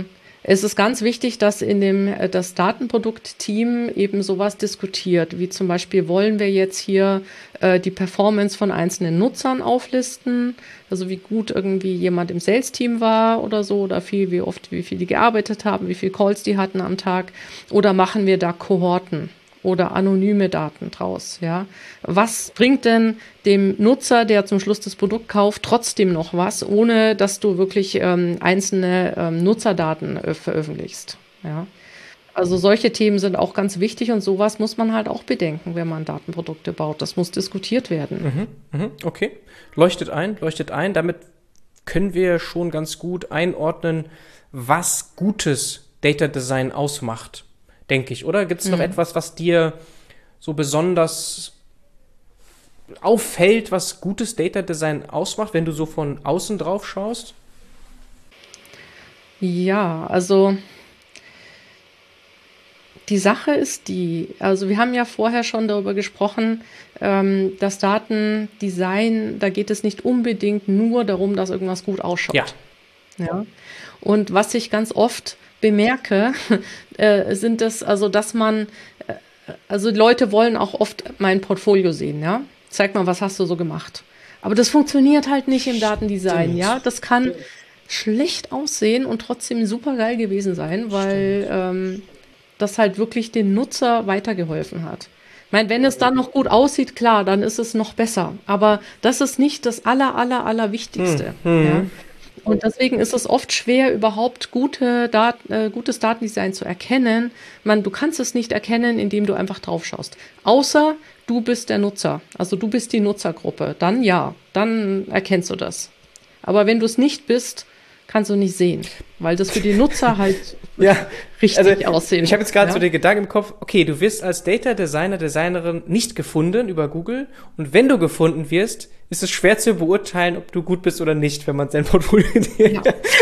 es ist ganz wichtig, dass in dem das Datenproduktteam eben sowas diskutiert, wie zum Beispiel, wollen wir jetzt hier äh, die Performance von einzelnen Nutzern auflisten, also wie gut irgendwie jemand im Sales-Team war oder so, oder viel, wie oft, wie viel die gearbeitet haben, wie viele Calls die hatten am Tag, oder machen wir da Kohorten oder anonyme Daten draus, ja. Was bringt denn dem Nutzer, der zum Schluss das Produkt kauft, trotzdem noch was, ohne dass du wirklich ähm, einzelne ähm, Nutzerdaten äh, veröffentlichst, ja. Also solche Themen sind auch ganz wichtig und sowas muss man halt auch bedenken, wenn man Datenprodukte baut. Das muss diskutiert werden. Mhm, mhm, okay, leuchtet ein, leuchtet ein. Damit können wir schon ganz gut einordnen, was gutes Data Design ausmacht. Denke ich, oder? Gibt es noch mhm. etwas, was dir so besonders auffällt, was gutes Data Design ausmacht, wenn du so von außen drauf schaust? Ja, also die Sache ist die, also wir haben ja vorher schon darüber gesprochen, ähm, das Datendesign, da geht es nicht unbedingt nur darum, dass irgendwas gut ausschaut. Ja. Ja. Und was ich ganz oft bemerke, äh, sind das, also dass man, äh, also Leute wollen auch oft mein Portfolio sehen, ja. Zeig mal, was hast du so gemacht. Aber das funktioniert halt nicht im Datendesign, Stimmt. ja. Das kann Stimmt. schlecht aussehen und trotzdem super geil gewesen sein, weil ähm, das halt wirklich den Nutzer weitergeholfen hat. Ich meine, wenn es dann noch gut aussieht, klar, dann ist es noch besser. Aber das ist nicht das aller, aller, aller Wichtigste, hm. ja. Und deswegen ist es oft schwer, überhaupt gute Dat- äh, gutes Datendesign zu erkennen. Man, du kannst es nicht erkennen, indem du einfach drauf schaust. Außer du bist der Nutzer, also du bist die Nutzergruppe. Dann ja, dann erkennst du das. Aber wenn du es nicht bist, kannst du nicht sehen, weil das für die Nutzer halt ja, richtig also aussehen. Ich habe jetzt gerade ja? so den Gedanken im Kopf, okay, du wirst als Data Designer, Designerin nicht gefunden über Google und wenn du gefunden wirst, ist es schwer zu beurteilen, ob du gut bist oder nicht, wenn man sein Portfolio ja.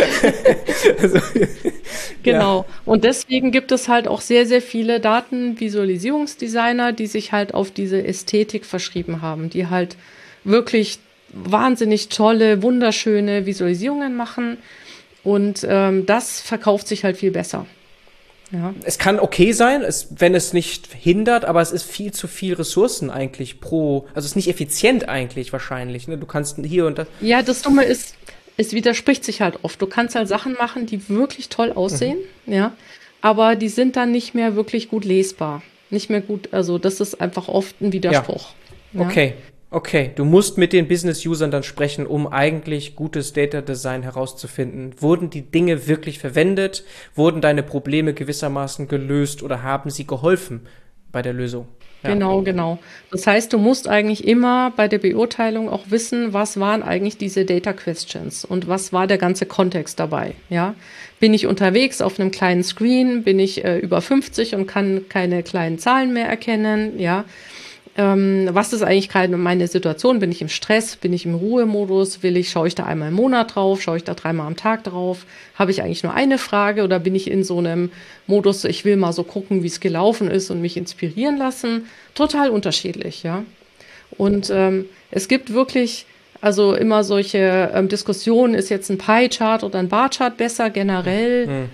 also, Genau. Ja. Und deswegen gibt es halt auch sehr, sehr viele Datenvisualisierungsdesigner, die sich halt auf diese Ästhetik verschrieben haben, die halt wirklich wahnsinnig tolle, wunderschöne Visualisierungen machen und ähm, das verkauft sich halt viel besser. Ja. Es kann okay sein, es, wenn es nicht hindert, aber es ist viel zu viel Ressourcen eigentlich pro, also es ist nicht effizient eigentlich wahrscheinlich, ne? Du kannst hier und da. Ja, das Dumme ist, es widerspricht sich halt oft. Du kannst halt Sachen machen, die wirklich toll aussehen, mhm. ja, aber die sind dann nicht mehr wirklich gut lesbar. Nicht mehr gut, also das ist einfach oft ein Widerspruch. Ja. Ja. Okay. Okay, du musst mit den Business-Usern dann sprechen, um eigentlich gutes Data-Design herauszufinden. Wurden die Dinge wirklich verwendet? Wurden deine Probleme gewissermaßen gelöst oder haben sie geholfen bei der Lösung? Ja. Genau, genau. Das heißt, du musst eigentlich immer bei der Beurteilung auch wissen, was waren eigentlich diese Data Questions und was war der ganze Kontext dabei, ja? Bin ich unterwegs auf einem kleinen Screen? Bin ich äh, über fünfzig und kann keine kleinen Zahlen mehr erkennen, ja? Ähm, was ist eigentlich gerade meine Situation? Bin ich im Stress? Bin ich im Ruhemodus? Will ich, schaue ich da einmal im Monat drauf? Schaue ich da dreimal am Tag drauf? Habe ich eigentlich nur eine Frage oder bin ich in so einem Modus, ich will mal so gucken, wie es gelaufen ist und mich inspirieren lassen? Total unterschiedlich, ja. Und ähm, es gibt wirklich, also immer solche ähm, Diskussionen, ist jetzt ein Pie-Chart oder ein Bar-Chart besser generell? Mhm.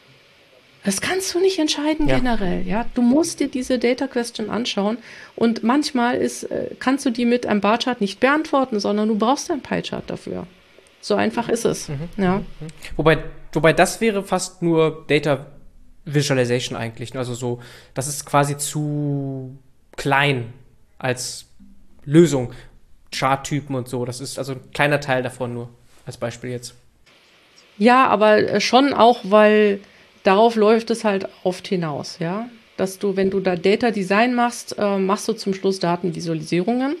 Das kannst du nicht entscheiden ja. generell, ja. Du musst dir diese Data Question anschauen und manchmal ist, kannst du die mit einem Bar-Chart nicht beantworten, sondern du brauchst einen Pie-Chart dafür. So einfach ist es, mhm. ja. Wobei, wobei das wäre fast nur Data Visualization eigentlich, also so, das ist quasi zu klein als Lösung, Charttypen und so, das ist also ein kleiner Teil davon nur, als Beispiel jetzt. Ja, aber schon auch, weil darauf läuft es halt oft hinaus, ja, dass du, wenn du da Data Design machst, äh, machst du zum Schluss Datenvisualisierungen,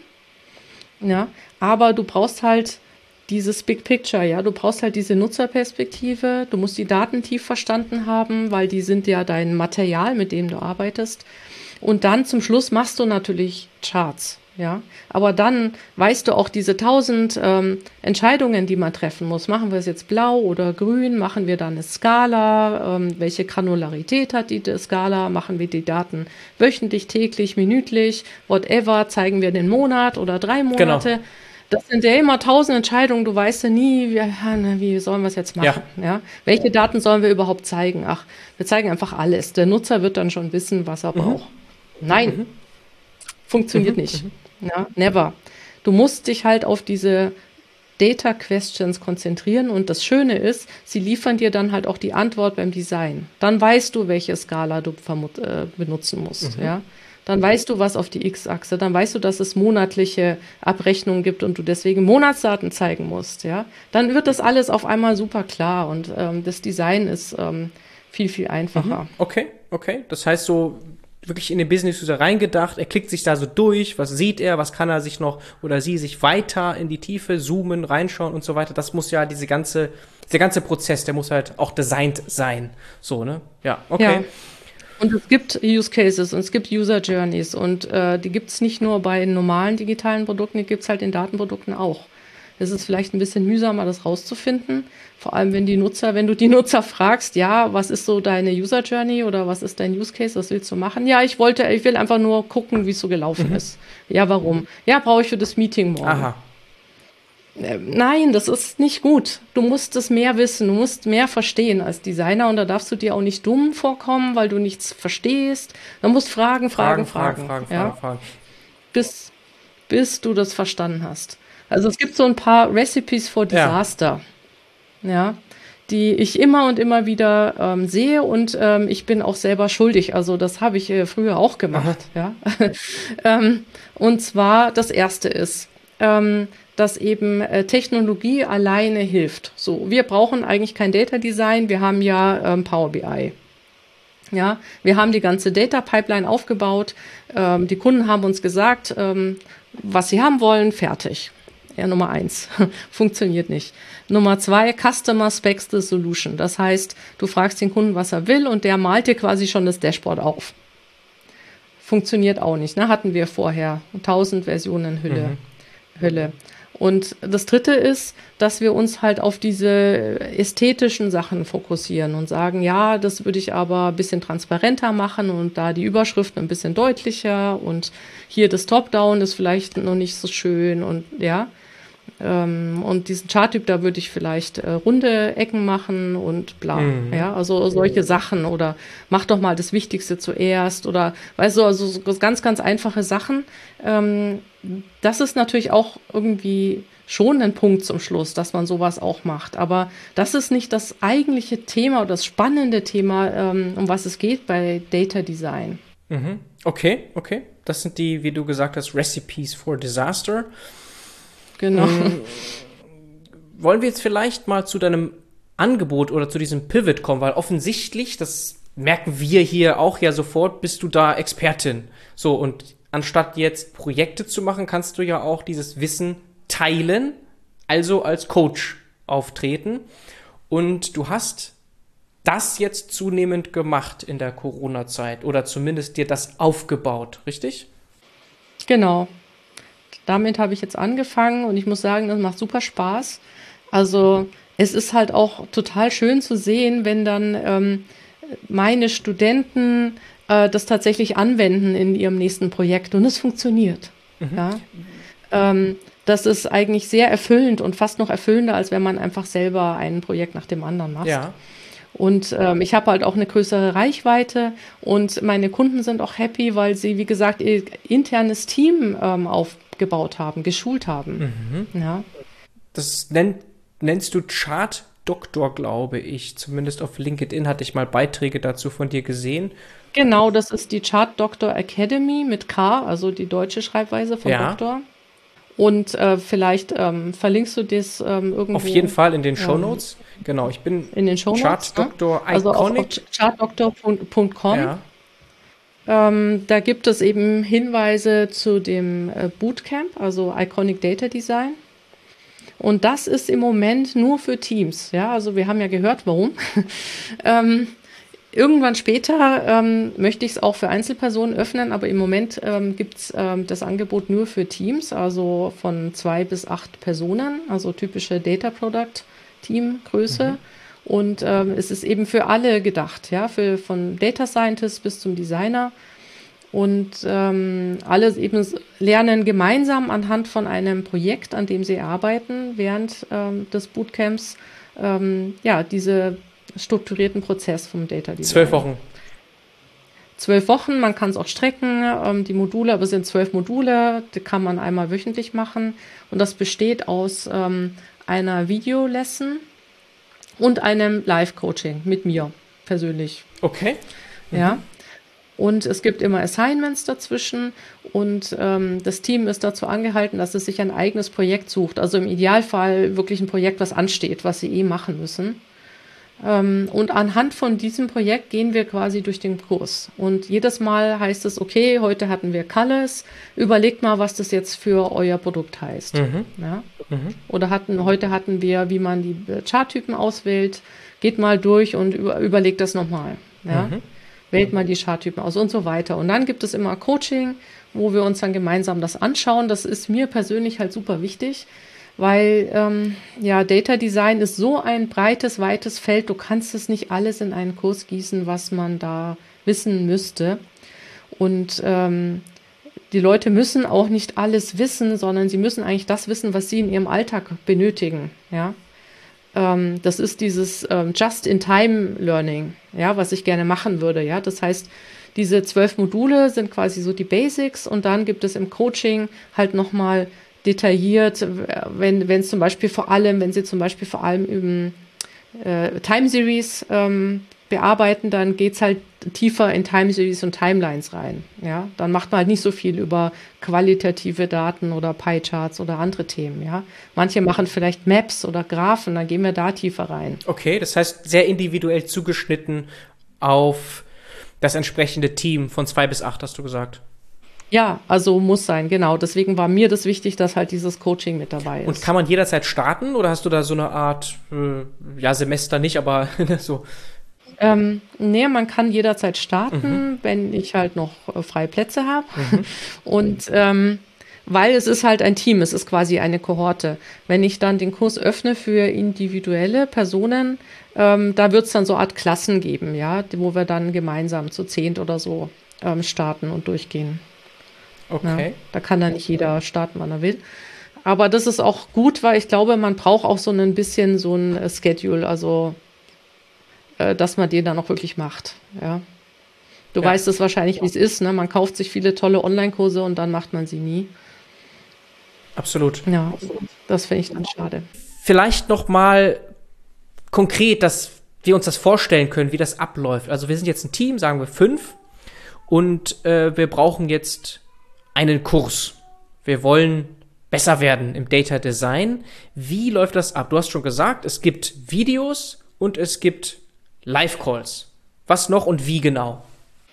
ja, aber du brauchst halt dieses Big Picture, ja, du brauchst halt diese Nutzerperspektive, du musst die Daten tief verstanden haben, weil die sind ja dein Material, mit dem du arbeitest und dann zum Schluss machst du natürlich Charts. Ja, aber dann weißt du auch diese tausend ähm, Entscheidungen, die man treffen muss. Machen wir es jetzt blau oder grün? Machen wir dann eine Skala? Ähm, welche Granularität hat die Skala? Machen wir die Daten wöchentlich, täglich, minütlich, whatever? Zeigen wir den Monat oder drei Monate? Genau. das sind ja immer tausend Entscheidungen, du weißt ja nie, wie, wie sollen wir es jetzt machen? Ja. Ja? Welche Daten sollen wir überhaupt zeigen? Ach, wir zeigen einfach alles. Der Nutzer wird dann schon wissen, was er mhm. braucht. Nein, mhm. funktioniert mhm. nicht. Ja, never. Du musst dich halt auf diese Data Questions konzentrieren und das Schöne ist, sie liefern dir dann halt auch die Antwort beim Design. Dann weißt du, welche Skala du vermut, äh, benutzen musst. Mhm. Ja? Dann weißt du, was auf die X-Achse, dann weißt du, dass es monatliche Abrechnungen gibt und du deswegen Monatsdaten zeigen musst. Ja? Dann wird das alles auf einmal super klar und ähm, das Design ist ähm, viel, viel einfacher. Mhm. Okay, okay. Das heißt so, wirklich in den Business-User reingedacht, er klickt sich da so durch, was sieht er, was kann er sich noch oder sie sich weiter in die Tiefe zoomen, reinschauen und so weiter. Das muss ja diese ganze, der ganze Prozess, der muss halt auch designt sein. So, ne? Ja, okay. Ja. Und es gibt Use Cases und es gibt User Journeys und äh, die gibt es nicht nur bei normalen digitalen Produkten, die gibt es halt in Datenprodukten auch. Es ist vielleicht ein bisschen mühsamer, das rauszufinden. Vor allem, wenn die Nutzer, wenn du die Nutzer fragst, ja, was ist so deine User Journey oder was ist dein Use Case, was willst du machen? Ja, ich wollte, ich will einfach nur gucken, wie es so gelaufen mhm. ist. Ja, warum? Ja, brauche ich für das Meeting morgen. Aha. Äh, nein, das ist nicht gut. Du musst es mehr wissen, du musst mehr verstehen als Designer und da darfst du dir auch nicht dumm vorkommen, weil du nichts verstehst. Du musst fragen, fragen, fragen. Fragen, fragen, fragen, ja? fragen, fragen. Bis, bis du das verstanden hast. Also es gibt so ein paar Recipes for Disaster, ja, ja die ich immer und immer wieder ähm, sehe und ähm, ich bin auch selber schuldig. Also das habe ich äh, früher auch gemacht. Ja. ähm, und zwar das erste ist, ähm, dass eben äh, Technologie alleine hilft. So, wir brauchen eigentlich kein Data Design, wir haben ja ähm, Power B I. Ja, wir haben die ganze Data Pipeline aufgebaut. Ähm, die Kunden haben uns gesagt, ähm, was sie haben wollen, fertig. Ja, Nummer eins. Funktioniert nicht. Nummer zwei, Customer Specs the Solution. Das heißt, du fragst den Kunden, was er will und der malt dir quasi schon das Dashboard auf. Funktioniert auch nicht. Ne? Hatten wir vorher. tausend Versionen Hülle. Mhm. Hülle. Und das dritte ist, dass wir uns halt auf diese ästhetischen Sachen fokussieren und sagen, ja, das würde ich aber ein bisschen transparenter machen und da die Überschriften ein bisschen deutlicher und hier das Top-Down ist vielleicht noch nicht so schön und ja. Ähm, und diesen Charttyp, da würde ich vielleicht äh, runde Ecken machen und bla. Mhm. Ja, also solche Sachen oder mach doch mal das Wichtigste zuerst oder weißt du, also so ganz, ganz einfache Sachen. Ähm, das ist natürlich auch irgendwie schon ein Punkt zum Schluss, dass man sowas auch macht. Aber das ist nicht das eigentliche Thema oder das spannende Thema, ähm, um was es geht bei Data Design. Mhm. Okay, okay. Das sind die, wie du gesagt hast, Recipes for Disaster. Genau. Ähm, wollen wir jetzt vielleicht mal zu deinem Angebot oder zu diesem Pivot kommen, weil offensichtlich, das merken wir hier auch ja sofort, bist du da Expertin. So, und anstatt jetzt Projekte zu machen, kannst du ja auch dieses Wissen teilen, also als Coach auftreten. Und du hast das jetzt zunehmend gemacht in der Corona-Zeit oder zumindest dir das aufgebaut, richtig? Genau. Damit habe ich jetzt angefangen und ich muss sagen, das macht super Spaß. Also es ist halt auch total schön zu sehen, wenn dann ähm, meine Studenten äh, das tatsächlich anwenden in ihrem nächsten Projekt und es funktioniert. Mhm. Ja? Ähm, das ist eigentlich sehr erfüllend und fast noch erfüllender, als wenn man einfach selber ein Projekt nach dem anderen macht. Ja. Und ähm, ich habe halt auch eine größere Reichweite und meine Kunden sind auch happy, weil sie, wie gesagt, ihr internes Team ähm, aufgebaut haben, geschult haben. Mhm. Ja. Das nennt, nennst du Chart-Doktor, glaube ich. Zumindest auf LinkedIn hatte ich mal Beiträge dazu von dir gesehen. Genau, das ist die Chart-Doktor Academy mit K, also die deutsche Schreibweise von ja. Doktor. Und äh, vielleicht ähm, verlinkst du das ähm, irgendwo. Auf jeden Fall in den Shownotes. Ähm, genau, ich bin in den Shownotes, Chart-Doktor ne? Also auf, auf chartdoktor punkt com. Ja. Ähm, da gibt es eben Hinweise zu dem äh, Bootcamp, also Iconic Data Design. Und das ist im Moment nur für Teams. Ja, also wir haben ja gehört, warum. ähm, Irgendwann später ähm, möchte ich es auch für Einzelpersonen öffnen, aber im Moment ähm, gibt es ähm, das Angebot nur für Teams, also von zwei bis acht Personen, also typische Data Product Team Größe. Mhm. Und ähm, es ist eben für alle gedacht, ja, für von Data Scientist bis zum Designer. Und ähm, alle eben lernen gemeinsam anhand von einem Projekt, an dem sie arbeiten, während ähm, des Bootcamps, ähm, ja, diese strukturierten Prozess vom Data Design. Zwölf Wochen. Zwölf Wochen, man kann es auch strecken, ähm, die Module, aber es sind zwölf Module, die kann man einmal wöchentlich machen. Und das besteht aus ähm, einer Videolesson und einem Live-Coaching mit mir persönlich. Okay. Mhm. Ja. Und es gibt immer Assignments dazwischen und ähm, das Team ist dazu angehalten, dass es sich ein eigenes Projekt sucht. Also im Idealfall wirklich ein Projekt, was ansteht, was sie eh machen müssen. Ähm, und anhand von diesem Projekt gehen wir quasi durch den Kurs. Und jedes Mal heißt es, okay, heute hatten wir Colors, überlegt mal, was das jetzt für euer Produkt heißt. Mhm. Ja? Mhm. Oder hatten, heute hatten wir, wie man die Charttypen auswählt, geht mal durch und über, überlegt das nochmal. Ja? Mhm. Wählt mal die Charttypen aus und so weiter. Und dann gibt es immer Coaching, wo wir uns dann gemeinsam das anschauen. Das ist mir persönlich halt super wichtig, weil ähm, ja, Data Design ist so ein breites, weites Feld. Du kannst es nicht alles in einen Kurs gießen, was man da wissen müsste. Und ähm, die Leute müssen auch nicht alles wissen, sondern sie müssen eigentlich das wissen, was sie in ihrem Alltag benötigen. Ja. Das ist dieses ähm, Just-in-Time-Learning, ja, was ich gerne machen würde. Ja, das heißt, diese zwölf Module sind quasi so die Basics und dann gibt es im Coaching halt nochmal detailliert, wenn wenn es zum Beispiel vor allem, wenn Sie zum Beispiel vor allem über äh, Time Series ähm, bearbeiten, dann geht's halt tiefer in Time Series und Timelines rein. Ja, dann macht man halt nicht so viel über qualitative Daten oder Pie-Charts oder andere Themen. Ja, manche machen vielleicht Maps oder Graphen, dann gehen wir da tiefer rein. Okay, das heißt sehr individuell zugeschnitten auf das entsprechende Team von zwei bis acht, hast du gesagt. Ja, also muss sein, genau. Deswegen war mir das wichtig, dass halt dieses Coaching mit dabei ist. Und kann man jederzeit starten oder hast du da so eine Art, äh, ja, Semester nicht, aber so? Ähm, nee, man kann jederzeit starten, mhm. wenn ich halt noch äh, freie Plätze habe. Mhm. Und ähm, weil es ist halt ein Team, es ist quasi eine Kohorte. Wenn ich dann den Kurs öffne für individuelle Personen, ähm, da wird es dann so eine Art Klassen geben, ja, wo wir dann gemeinsam zu zehnt oder so ähm, starten und durchgehen. Okay. Ja, da kann dann nicht jeder starten, wann er will. Aber das ist auch gut, weil ich glaube, man braucht auch so ein bisschen so ein äh, Schedule, also dass man den dann auch wirklich macht. Ja. Du ja. weißt es wahrscheinlich, wie es ist. Ne? Man kauft sich viele tolle Online-Kurse und dann macht man sie nie. Absolut. Ja, das finde ich dann schade. Vielleicht noch mal konkret, dass wir uns das vorstellen können, wie das abläuft. Also wir sind jetzt ein Team, sagen wir fünf, und äh, wir brauchen jetzt einen Kurs. Wir wollen besser werden im Data Design. Wie läuft das ab? Du hast schon gesagt, es gibt Videos und es gibt Live-Calls. Was noch und wie genau?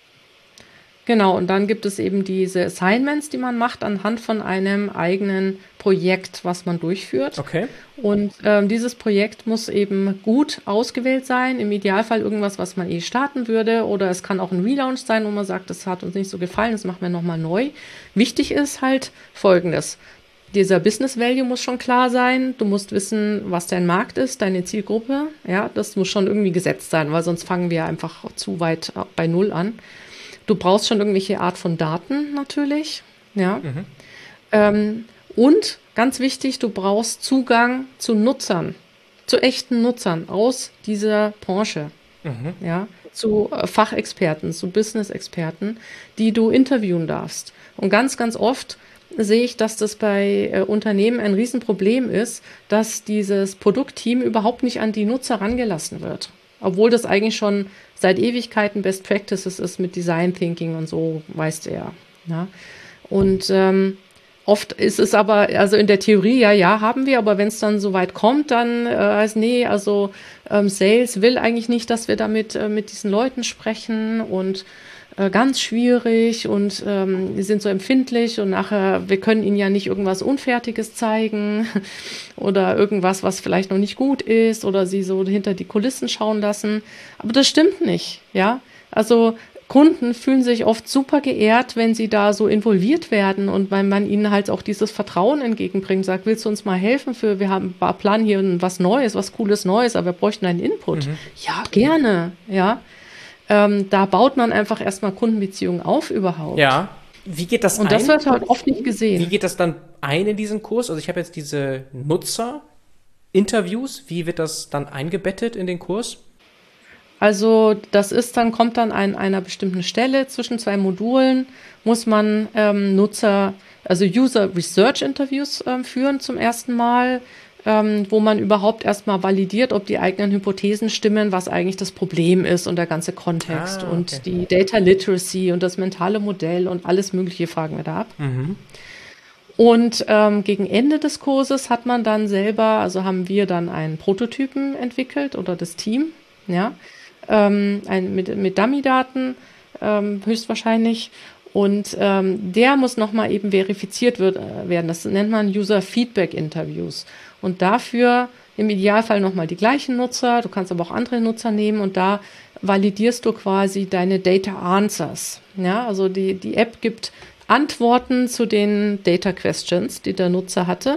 Genau, und dann gibt es eben diese Assignments, die man macht anhand von einem eigenen Projekt, was man durchführt. Okay. Und ähm, dieses Projekt muss eben gut ausgewählt sein, im Idealfall irgendwas, was man eh starten würde, oder es kann auch ein Relaunch sein, wo man sagt, das hat uns nicht so gefallen, das machen wir nochmal neu. Wichtig ist halt Folgendes. Dieser Business Value muss schon klar sein. Du musst wissen, was dein Markt ist, deine Zielgruppe. Ja, das muss schon irgendwie gesetzt sein, weil sonst fangen wir einfach zu weit bei Null an. Du brauchst schon irgendwelche Art von Daten natürlich. Ja. Mhm. Ähm, und ganz wichtig, du brauchst Zugang zu Nutzern, zu echten Nutzern aus dieser Branche. Mhm. Ja, zu äh, Fachexperten, zu Business-Experten, die du interviewen darfst. Und ganz, ganz oft sehe ich, dass das bei äh, Unternehmen ein Riesenproblem ist, dass dieses Produktteam überhaupt nicht an die Nutzer rangelassen wird. Obwohl das eigentlich schon seit Ewigkeiten Best Practices ist mit Design Thinking und so, weißt du ja. ja. Und ähm, oft ist es aber, also in der Theorie, ja, ja, haben wir, aber wenn es dann so weit kommt, dann äh, heißt, nee, also ähm, Sales will eigentlich nicht, dass wir damit äh, mit diesen Leuten sprechen und ganz schwierig und ähm, die sind so empfindlich und nachher, wir können ihnen ja nicht irgendwas Unfertiges zeigen oder irgendwas, was vielleicht noch nicht gut ist oder sie so hinter die Kulissen schauen lassen. Aber das stimmt nicht, ja. Also Kunden fühlen sich oft super geehrt, wenn sie da so involviert werden und weil man ihnen halt auch dieses Vertrauen entgegenbringt, sagt, willst du uns mal helfen für, wir haben ein Plan hier was Neues, was Cooles Neues, aber wir bräuchten einen Input. Mhm. Ja, gerne, ja. ähm, da baut man einfach erstmal Kundenbeziehungen auf überhaupt. Ja. Wie geht das Und ein? das wird halt oft nicht gesehen. Wie geht das dann ein in diesen Kurs? Also ich habe jetzt diese Nutzer-Interviews. Wie wird das dann eingebettet in den Kurs? Also das ist dann, kommt dann an einer bestimmten Stelle zwischen zwei Modulen, muss man ähm, Nutzer, also User Research Interviews ähm, führen zum ersten Mal, ähm, wo man überhaupt erstmal validiert, ob die eigenen Hypothesen stimmen, was eigentlich das Problem ist und der ganze Kontext ah, okay. und die Data Literacy und das mentale Modell und alles Mögliche fragen wir da ab. Mhm. Und ähm, gegen Ende des Kurses hat man dann selber, also haben wir dann einen Prototypen entwickelt oder das Team, ja, ähm, ein, mit, mit Dummy-Daten ähm, höchstwahrscheinlich. Und ähm, der muss nochmal eben verifiziert wird, äh, werden. Das nennt man User-Feedback-Interviews. Und dafür im Idealfall nochmal die gleichen Nutzer, du kannst aber auch andere Nutzer nehmen und da validierst du quasi deine Data Answers. Ja, also die, die App gibt Antworten zu den Data Questions, die der Nutzer hatte.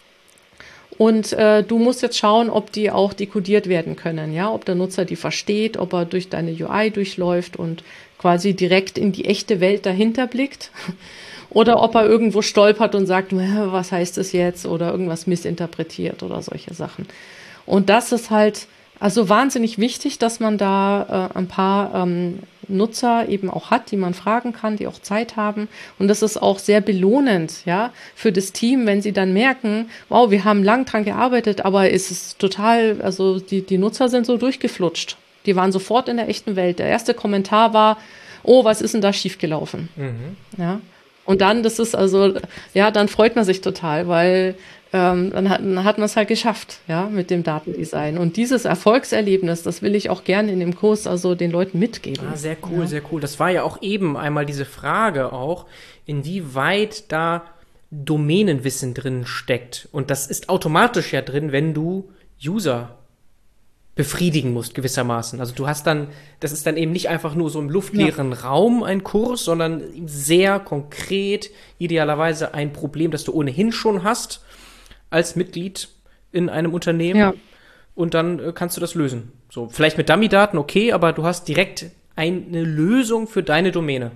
Und äh, du musst jetzt schauen, ob die auch dekodiert werden können, ja, ob der Nutzer die versteht, ob er durch deine U I durchläuft und quasi direkt in die echte Welt dahinter blickt. Oder ob er irgendwo stolpert und sagt, was heißt das jetzt? Oder irgendwas missinterpretiert oder solche Sachen. Und das ist halt also wahnsinnig wichtig, dass man da äh, ein paar ähm, Nutzer eben auch hat, die man fragen kann, die auch Zeit haben. Und das ist auch sehr belohnend, ja, für das Team, wenn sie dann merken, wow, wir haben lang dran gearbeitet, aber es ist total, also die, die Nutzer sind so durchgeflutscht. Die waren sofort in der echten Welt. Der erste Kommentar war, oh, was ist denn da schiefgelaufen? Mhm. Ja. Und dann, das ist also, ja, dann freut man sich total, weil ähm, dann hat, dann hat man es halt geschafft, ja, mit dem Datendesign. Und dieses Erfolgserlebnis, das will ich auch gerne in dem Kurs also den Leuten mitgeben. Ah, sehr cool, ja. sehr cool. Das war ja auch eben einmal diese Frage auch, inwieweit da Domänenwissen drin steckt. Und das ist automatisch ja drin, wenn du User befriedigen musst, gewissermaßen. Also du hast dann, das ist dann eben nicht einfach nur so im luftleeren ja. Raum ein Kurs, sondern sehr konkret, idealerweise ein Problem, das du ohnehin schon hast als Mitglied in einem Unternehmen ja. und dann äh, kannst du das lösen. So, vielleicht mit Dummy-Daten, okay, aber du hast direkt eine Lösung für deine Domäne.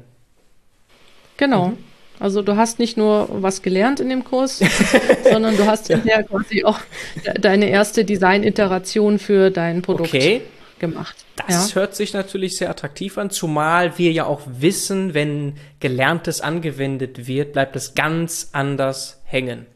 Genau. Mhm. Also du hast nicht nur was gelernt in dem Kurs, sondern du hast ja quasi auch deine erste Design-Iteration für dein Produkt okay. gemacht. Das ja. hört sich natürlich sehr attraktiv an, zumal wir ja auch wissen, wenn Gelerntes angewendet wird, bleibt es ganz anders hängen.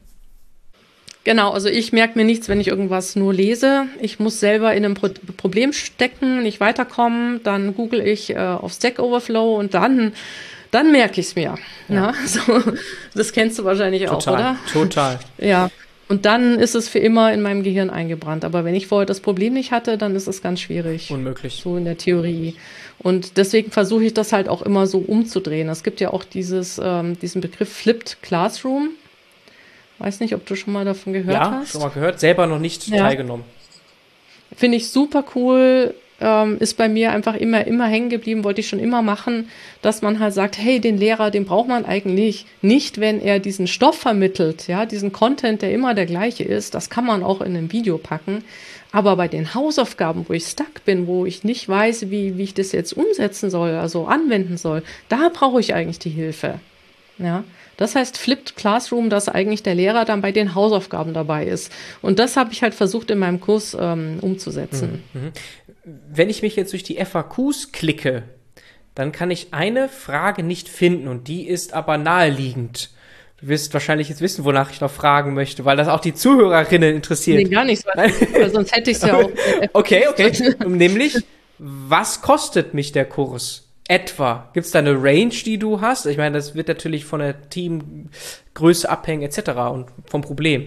Genau, also ich merke mir nichts, wenn ich irgendwas nur lese. Ich muss selber in einem Pro- Problem stecken, nicht weiterkommen, dann google ich äh, auf Stack Overflow und dann Dann merke ich es mir. Ja. Ja, so, das kennst du wahrscheinlich total, auch, oder? Total. Ja. Und dann ist es für immer in meinem Gehirn eingebrannt. Aber wenn ich vorher das Problem nicht hatte, dann ist es ganz schwierig. Unmöglich. So in der Theorie. Und deswegen versuche ich das halt auch immer so umzudrehen. Es gibt ja auch dieses, ähm, diesen Begriff Flipped Classroom. Weiß nicht, ob du schon mal davon gehört ja, hast. Ja, schon mal gehört. Selber noch nicht ja. teilgenommen. Finde ich super cool. Ähm, ist bei mir einfach immer, immer hängen geblieben, wollte ich schon immer machen, dass man halt sagt, hey, den Lehrer, den braucht man eigentlich nicht, wenn er diesen Stoff vermittelt, ja, diesen Content, der immer der gleiche ist, das kann man auch in einem Video packen, aber bei den Hausaufgaben, wo ich stuck bin, wo ich nicht weiß, wie, wie ich das jetzt umsetzen soll, also anwenden soll, da brauche ich eigentlich die Hilfe, ja. Das heißt Flipped Classroom, dass eigentlich der Lehrer dann bei den Hausaufgaben dabei ist. Und das habe ich halt versucht in meinem Kurs ähm, umzusetzen. Mhm. Wenn ich mich jetzt durch die F A Qs klicke, dann kann ich eine Frage nicht finden und die ist aber naheliegend. Du wirst wahrscheinlich jetzt wissen, wonach ich noch fragen möchte, weil das auch die Zuhörerinnen interessiert. Nee, gar nicht, weil, weil sonst hätte ich es ja auch. Okay, okay. Nämlich, was kostet mich der Kurs? Etwa. Gibt es da eine Range, die du hast? Ich meine, das wird natürlich von der Teamgröße abhängen et cetera und vom Problem.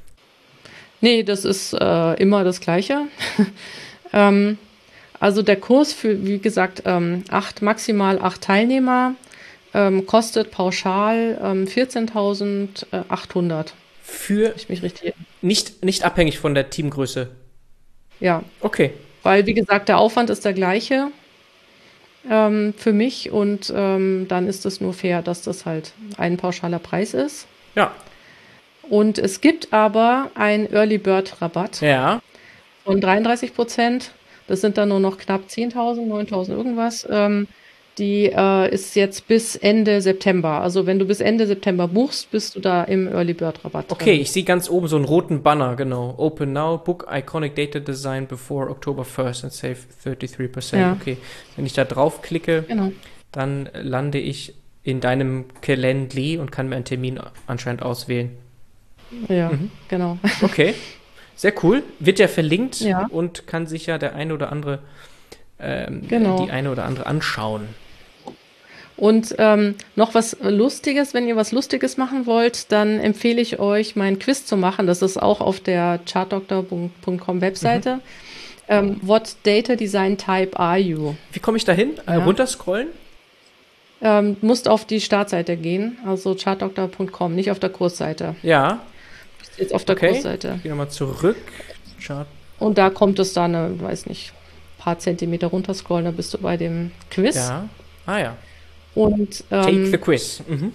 Nee, das ist äh, immer das Gleiche. ähm, also der Kurs für, wie gesagt, ähm, acht, maximal acht Teilnehmer ähm, kostet pauschal ähm, vierzehntausendachthundert. Für ich mich richtig nicht, nicht abhängig von der Teamgröße? Ja. Okay. Weil, wie gesagt, der Aufwand ist der gleiche. Ähm, für mich und ähm, dann ist es nur fair, dass das halt ein pauschaler Preis ist. Ja. Und es gibt aber einen Early Bird Rabatt ja. von dreiunddreißig Prozent. das sind dann nur noch knapp zehntausend, neuntausend irgendwas. Ähm, die äh, ist jetzt bis Ende September. Also wenn du bis Ende September buchst, bist du da im Early Bird Rabatt drin. Okay, ich sehe ganz oben so einen roten Banner, genau. Open now, book iconic data design before October first and save thirty-three percent. Ja. Okay, wenn ich da draufklicke, genau. Dann lande ich in deinem Calendly und kann mir einen Termin anscheinend auswählen. Ja, mhm. genau. Okay, sehr cool. Wird ja verlinkt ja. und kann sich ja der eine oder andere, ähm, genau. die eine oder andere anschauen. Und ähm, noch was Lustiges, wenn ihr was Lustiges machen wollt, dann empfehle ich euch, mein Quiz zu machen. Das ist auch auf der chartdoctor Punkt com Webseite. Mhm. Ähm, What Data Design Type are you? Wie komme ich da hin? Ja. Äh, runterscrollen? Ähm, musst auf die Startseite gehen, also chartdoctor Punkt com, nicht auf der Kursseite. Ja. Jetzt auf der okay. Kursseite. Ich gehe nochmal zurück. Chart. Und da kommt es dann, eine, weiß nicht, ein paar Zentimeter runterscrollen, da bist du bei dem Quiz. Ja. Ah ja. Und, ähm, Take the quiz. Mhm.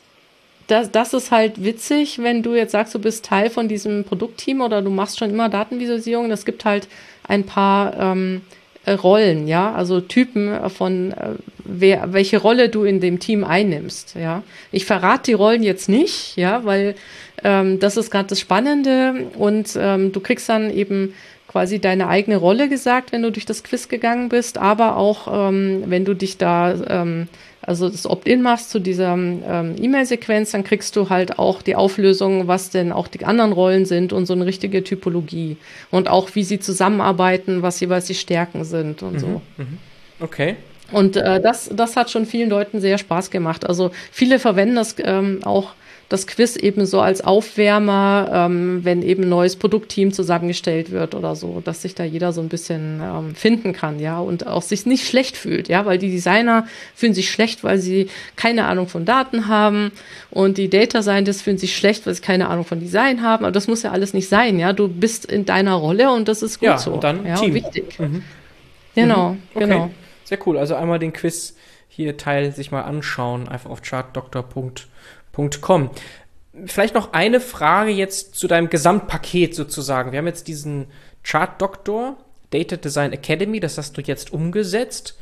Das, das ist halt witzig, wenn du jetzt sagst, du bist Teil von diesem Produktteam oder du machst schon immer Datenvisualisierung. Es gibt halt ein paar ähm, Rollen, ja, also Typen von äh, wer, welche Rolle du in dem Team einnimmst, ja. Ich verrate die Rollen jetzt nicht, ja, weil ähm, das ist gerade das Spannende und ähm, du kriegst dann eben quasi deine eigene Rolle gesagt, wenn du durch das Quiz gegangen bist, aber auch ähm, wenn du dich da ähm, also das Opt-in machst zu dieser ähm, E-Mail-Sequenz, dann kriegst du halt auch die Auflösung, was denn auch die anderen Rollen sind und so eine richtige Typologie. Und auch, wie sie zusammenarbeiten, was jeweils die Stärken sind und mhm, so. Okay. Und äh, das, das hat schon vielen Leuten sehr Spaß gemacht. Also viele verwenden das ähm, auch das Quiz eben so als Aufwärmer, ähm, wenn eben ein neues Produktteam zusammengestellt wird oder so, dass sich da jeder so ein bisschen ähm, finden kann, ja, und auch sich nicht schlecht fühlt, ja, weil die Designer fühlen sich schlecht, weil sie keine Ahnung von Daten haben und die Data Scientists fühlen sich schlecht, weil sie keine Ahnung von Design haben, aber das muss ja alles nicht sein, ja, du bist in deiner Rolle und das ist gut ja, so. Und dann ja, Team. Wichtig. Mhm. Genau, mhm. Okay. genau. Sehr cool, also einmal den Quiz hier Teil sich mal anschauen, einfach auf chartdoctor Punkt com. Vielleicht noch eine Frage jetzt zu deinem Gesamtpaket sozusagen. Wir haben jetzt diesen Chartdoctor Data Design Academy, das hast du jetzt umgesetzt.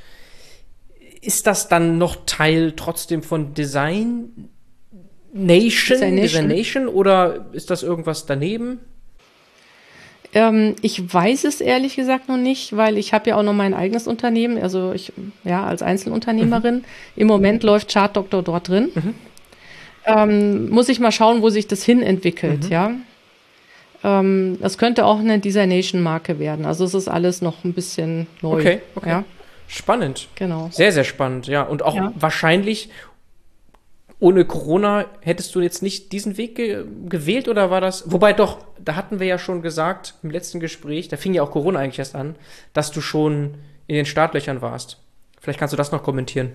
Ist das dann noch Teil trotzdem von Design Nation, Design Nation, Design Nation oder ist das irgendwas daneben? Ähm, ich weiß es ehrlich gesagt noch nicht, weil ich habe ja auch noch mein eigenes Unternehmen, also ich ja als Einzelunternehmerin. Mhm. Im Moment läuft Chartdoctor dort drin. Mhm. Ähm, muss ich mal schauen, wo sich das hin entwickelt, mhm. ja. Ähm, das könnte auch eine Designation-Marke werden. Also es ist alles noch ein bisschen neu. Okay, okay. Ja? Spannend. Genau. Sehr, sehr spannend, ja. Und auch ja. wahrscheinlich ohne Corona hättest du jetzt nicht diesen Weg ge- gewählt oder war das? Wobei doch, da hatten wir ja schon gesagt im letzten Gespräch, da fing ja auch Corona eigentlich erst an, dass du schon in den Startlöchern warst. Vielleicht kannst du das noch kommentieren.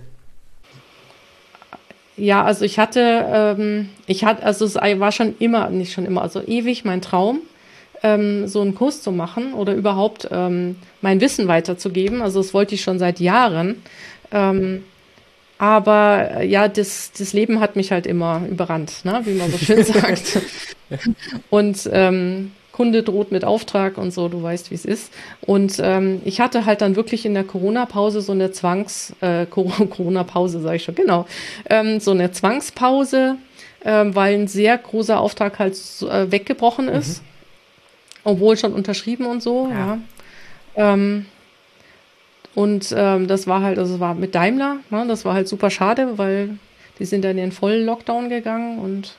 Ja, also ich hatte, ähm, ich hatte, also es war schon immer, nicht schon immer, also ewig mein Traum, ähm, so einen Kurs zu machen oder überhaupt ähm, mein Wissen weiterzugeben. Also das wollte ich schon seit Jahren. Ähm, aber ja, das, das Leben hat mich halt immer überrannt, ne? Wie man so schön sagt. Und ähm, Kunde droht mit Auftrag und so, du weißt, wie es ist. Und ähm, ich hatte halt dann wirklich in der Corona-Pause so eine Zwangs-, äh, Corona-Pause, sage ich schon, genau, ähm, so eine Zwangspause, ähm, weil ein sehr großer Auftrag halt äh, weggebrochen ist, mhm. obwohl schon unterschrieben und so, ja. ja. Ähm, und ähm, das war halt, also es war mit Daimler, ne, das war halt super schade, weil die sind dann in den vollen Lockdown gegangen und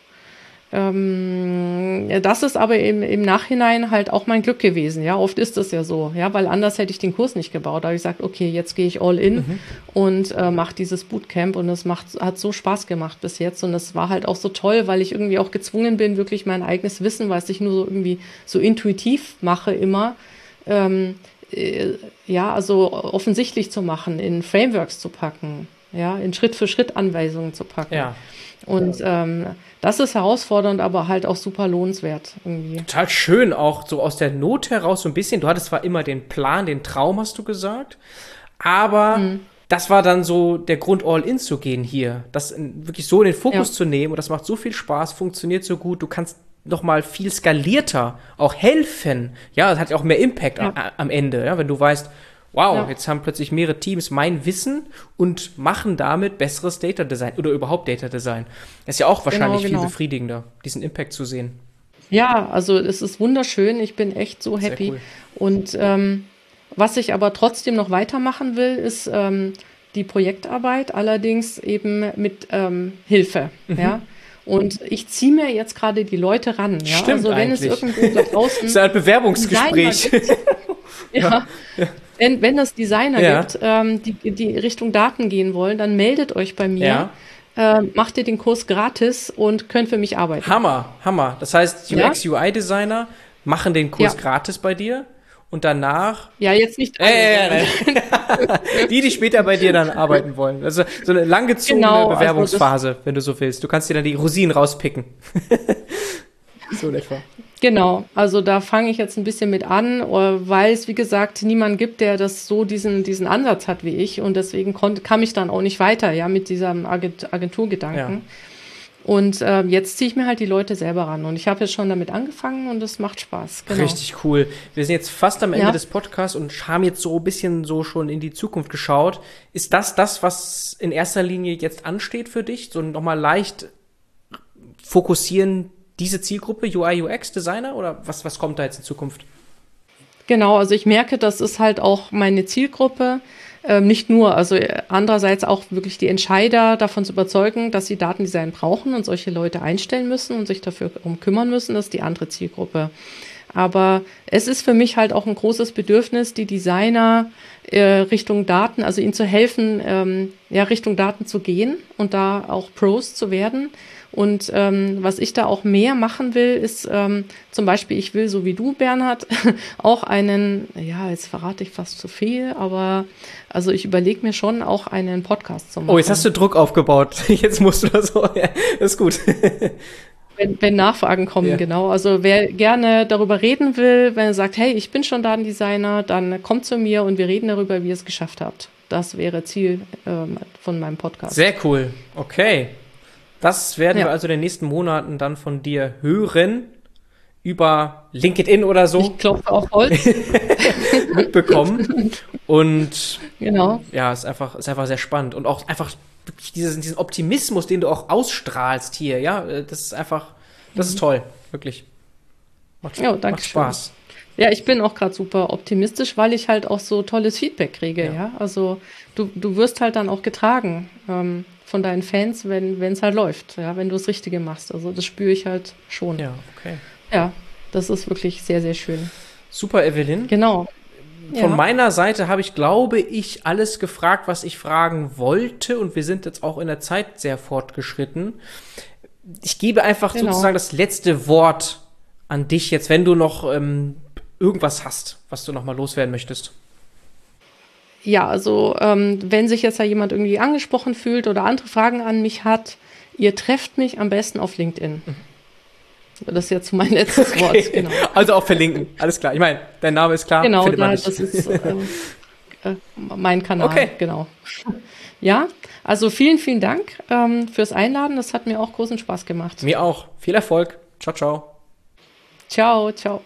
Ähm, ja, das ist aber im, im Nachhinein halt auch mein Glück gewesen. Ja, oft ist das ja so, ja, weil anders hätte ich den Kurs nicht gebaut. Da habe ich gesagt, okay, jetzt gehe ich all in mhm. und äh, mache dieses Bootcamp und es macht, hat so Spaß gemacht bis jetzt und es war halt auch so toll, weil ich irgendwie auch gezwungen bin, wirklich mein eigenes Wissen, was ich nur so irgendwie so intuitiv mache immer, ähm, äh, ja, also offensichtlich zu machen, in Frameworks zu packen, ja, in Schritt-für-Schritt-Anweisungen zu packen. Ja. Und ähm, das ist herausfordernd, aber halt auch super lohnenswert irgendwie. Total schön, auch so aus der Not heraus so ein bisschen. Du hattest zwar immer den Plan, den Traum, hast du gesagt, aber mhm. das war dann so der Grund, all in zu gehen hier. Das wirklich so in den Fokus ja. zu nehmen und das macht so viel Spaß, funktioniert so gut. Du kannst nochmal viel skalierter auch helfen. Ja, das hat ja auch mehr Impact ja. a- am Ende, ja, wenn du weißt, wow, ja. jetzt haben plötzlich mehrere Teams mein Wissen und machen damit besseres Data Design oder überhaupt Data Design. Das ist ja auch wahrscheinlich genau, genau. viel befriedigender, diesen Impact zu sehen. Ja, also es ist wunderschön. Ich bin echt so happy. Sehr cool. Und ähm, was ich aber trotzdem noch weitermachen will, ist ähm, die Projektarbeit, allerdings eben mit ähm, Hilfe. Mhm. Ja. Und ich ziehe mir jetzt gerade die Leute ran. Ja? Stimmt, also wenn eigentlich. es irgendwo da draußen das ist ein Bewerbungsgespräch. ja. ja. Wenn, wenn es Designer ja. gibt, ähm, die, die Richtung Daten gehen wollen, dann meldet euch bei mir. Ja. Äh, macht ihr den Kurs gratis und könnt für mich arbeiten. Hammer, Hammer. Das heißt, U X, ja? U I-Designer machen den Kurs ja. gratis bei dir und danach... Ja, jetzt nicht alle. Äh, äh, äh, die, die später bei dir dann arbeiten wollen. Also so eine langgezogene genau, Bewerbungsphase, also wenn du so willst. Du kannst dir dann die Rosinen rauspicken. So in etwa. Genau, also da fange ich jetzt ein bisschen mit an, weil es, wie gesagt, niemanden gibt, der das so diesen, diesen Ansatz hat wie ich und deswegen konnte, kam ich dann auch nicht weiter, ja, mit diesem Agent, Agenturgedanken. Ja. Und äh, jetzt ziehe ich mir halt die Leute selber ran und ich habe jetzt schon damit angefangen und es macht Spaß. Genau. Richtig cool. Wir sind jetzt fast am Ende ja. des Podcasts und haben jetzt so ein bisschen so schon in die Zukunft geschaut. Ist das das, was in erster Linie jetzt ansteht für dich? So nochmal leicht fokussieren, diese Zielgruppe, U I, U X-Designer oder was, was kommt da jetzt in Zukunft? Genau, also ich merke, das ist halt auch meine Zielgruppe. Ähm, nicht nur, also andererseits auch wirklich die Entscheider davon zu überzeugen, dass sie Datendesign brauchen und solche Leute einstellen müssen und sich dafür um kümmern müssen, das ist die andere Zielgruppe. Aber es ist für mich halt auch ein großes Bedürfnis, die Designer äh, Richtung Daten, also ihnen zu helfen, ähm, ja, Richtung Daten zu gehen und da auch Pros zu werden. Und ähm, was ich da auch mehr machen will, ist ähm, zum Beispiel, ich will, so wie du, Bernhard, auch einen, ja, jetzt verrate ich fast zu viel, aber also ich überlege mir schon, auch einen Podcast zu machen. Oh, jetzt hast du Druck aufgebaut. Jetzt musst du das so, ja, das ist gut. Wenn, wenn Nachfragen kommen, ja. genau. Also wer gerne darüber reden will, wenn er sagt, hey, ich bin schon Datendesigner, dann kommt zu mir und wir reden darüber, wie ihr es geschafft habt. Das wäre Ziel ähm, von meinem Podcast. Sehr cool. Okay. Das werden ja. wir also in den nächsten Monaten dann von dir hören, über LinkedIn oder so. Ich klopfe auf Holz. mitbekommen. Und genau. ja, ist einfach, ist einfach sehr spannend. Und auch einfach wirklich diesen, diesen Optimismus, den du auch ausstrahlst hier, ja, das ist einfach, das ist toll, wirklich. Macht, ja, danke macht Spaß. Schön. Ja, ich bin auch gerade super optimistisch, weil ich halt auch so tolles Feedback kriege, ja. ja? Also du, du wirst halt dann auch getragen, ähm, von deinen Fans, wenn es halt läuft, ja, wenn du das Richtige machst. Also das spüre ich halt schon. Ja, okay. Ja, das ist wirklich sehr, sehr schön. Super, Evelyn. Genau. Von ja. meiner Seite habe ich, glaube ich, alles gefragt, was ich fragen wollte und wir sind jetzt auch in der Zeit sehr fortgeschritten. Ich gebe einfach genau. sozusagen das letzte Wort an dich jetzt, wenn du noch ähm, irgendwas hast, was du noch mal loswerden möchtest. Ja, also ähm, wenn sich jetzt da jemand irgendwie angesprochen fühlt oder andere Fragen an mich hat, ihr trefft mich am besten auf LinkedIn. Mhm. Das ist jetzt mein letztes okay. Wort. Genau. Also auch verlinken, alles klar. Ich meine, dein Name ist klar. Genau, da, das ist äh, äh, mein Kanal. Okay. Genau. Ja, also vielen, vielen Dank ähm, fürs Einladen. Das hat mir auch großen Spaß gemacht. Mir auch. Viel Erfolg. Ciao, ciao. Ciao, ciao.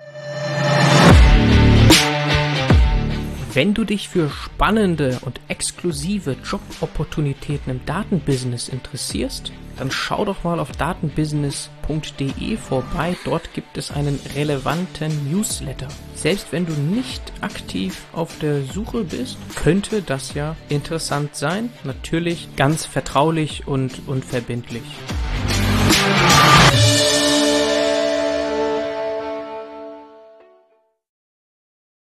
Wenn du dich für spannende und exklusive Jobopportunitäten im Datenbusiness interessierst, dann schau doch mal auf datenbusiness punkt de vorbei. Dort gibt es einen relevanten Newsletter. Selbst wenn du nicht aktiv auf der Suche bist, könnte das ja interessant sein. Natürlich ganz vertraulich und unverbindlich.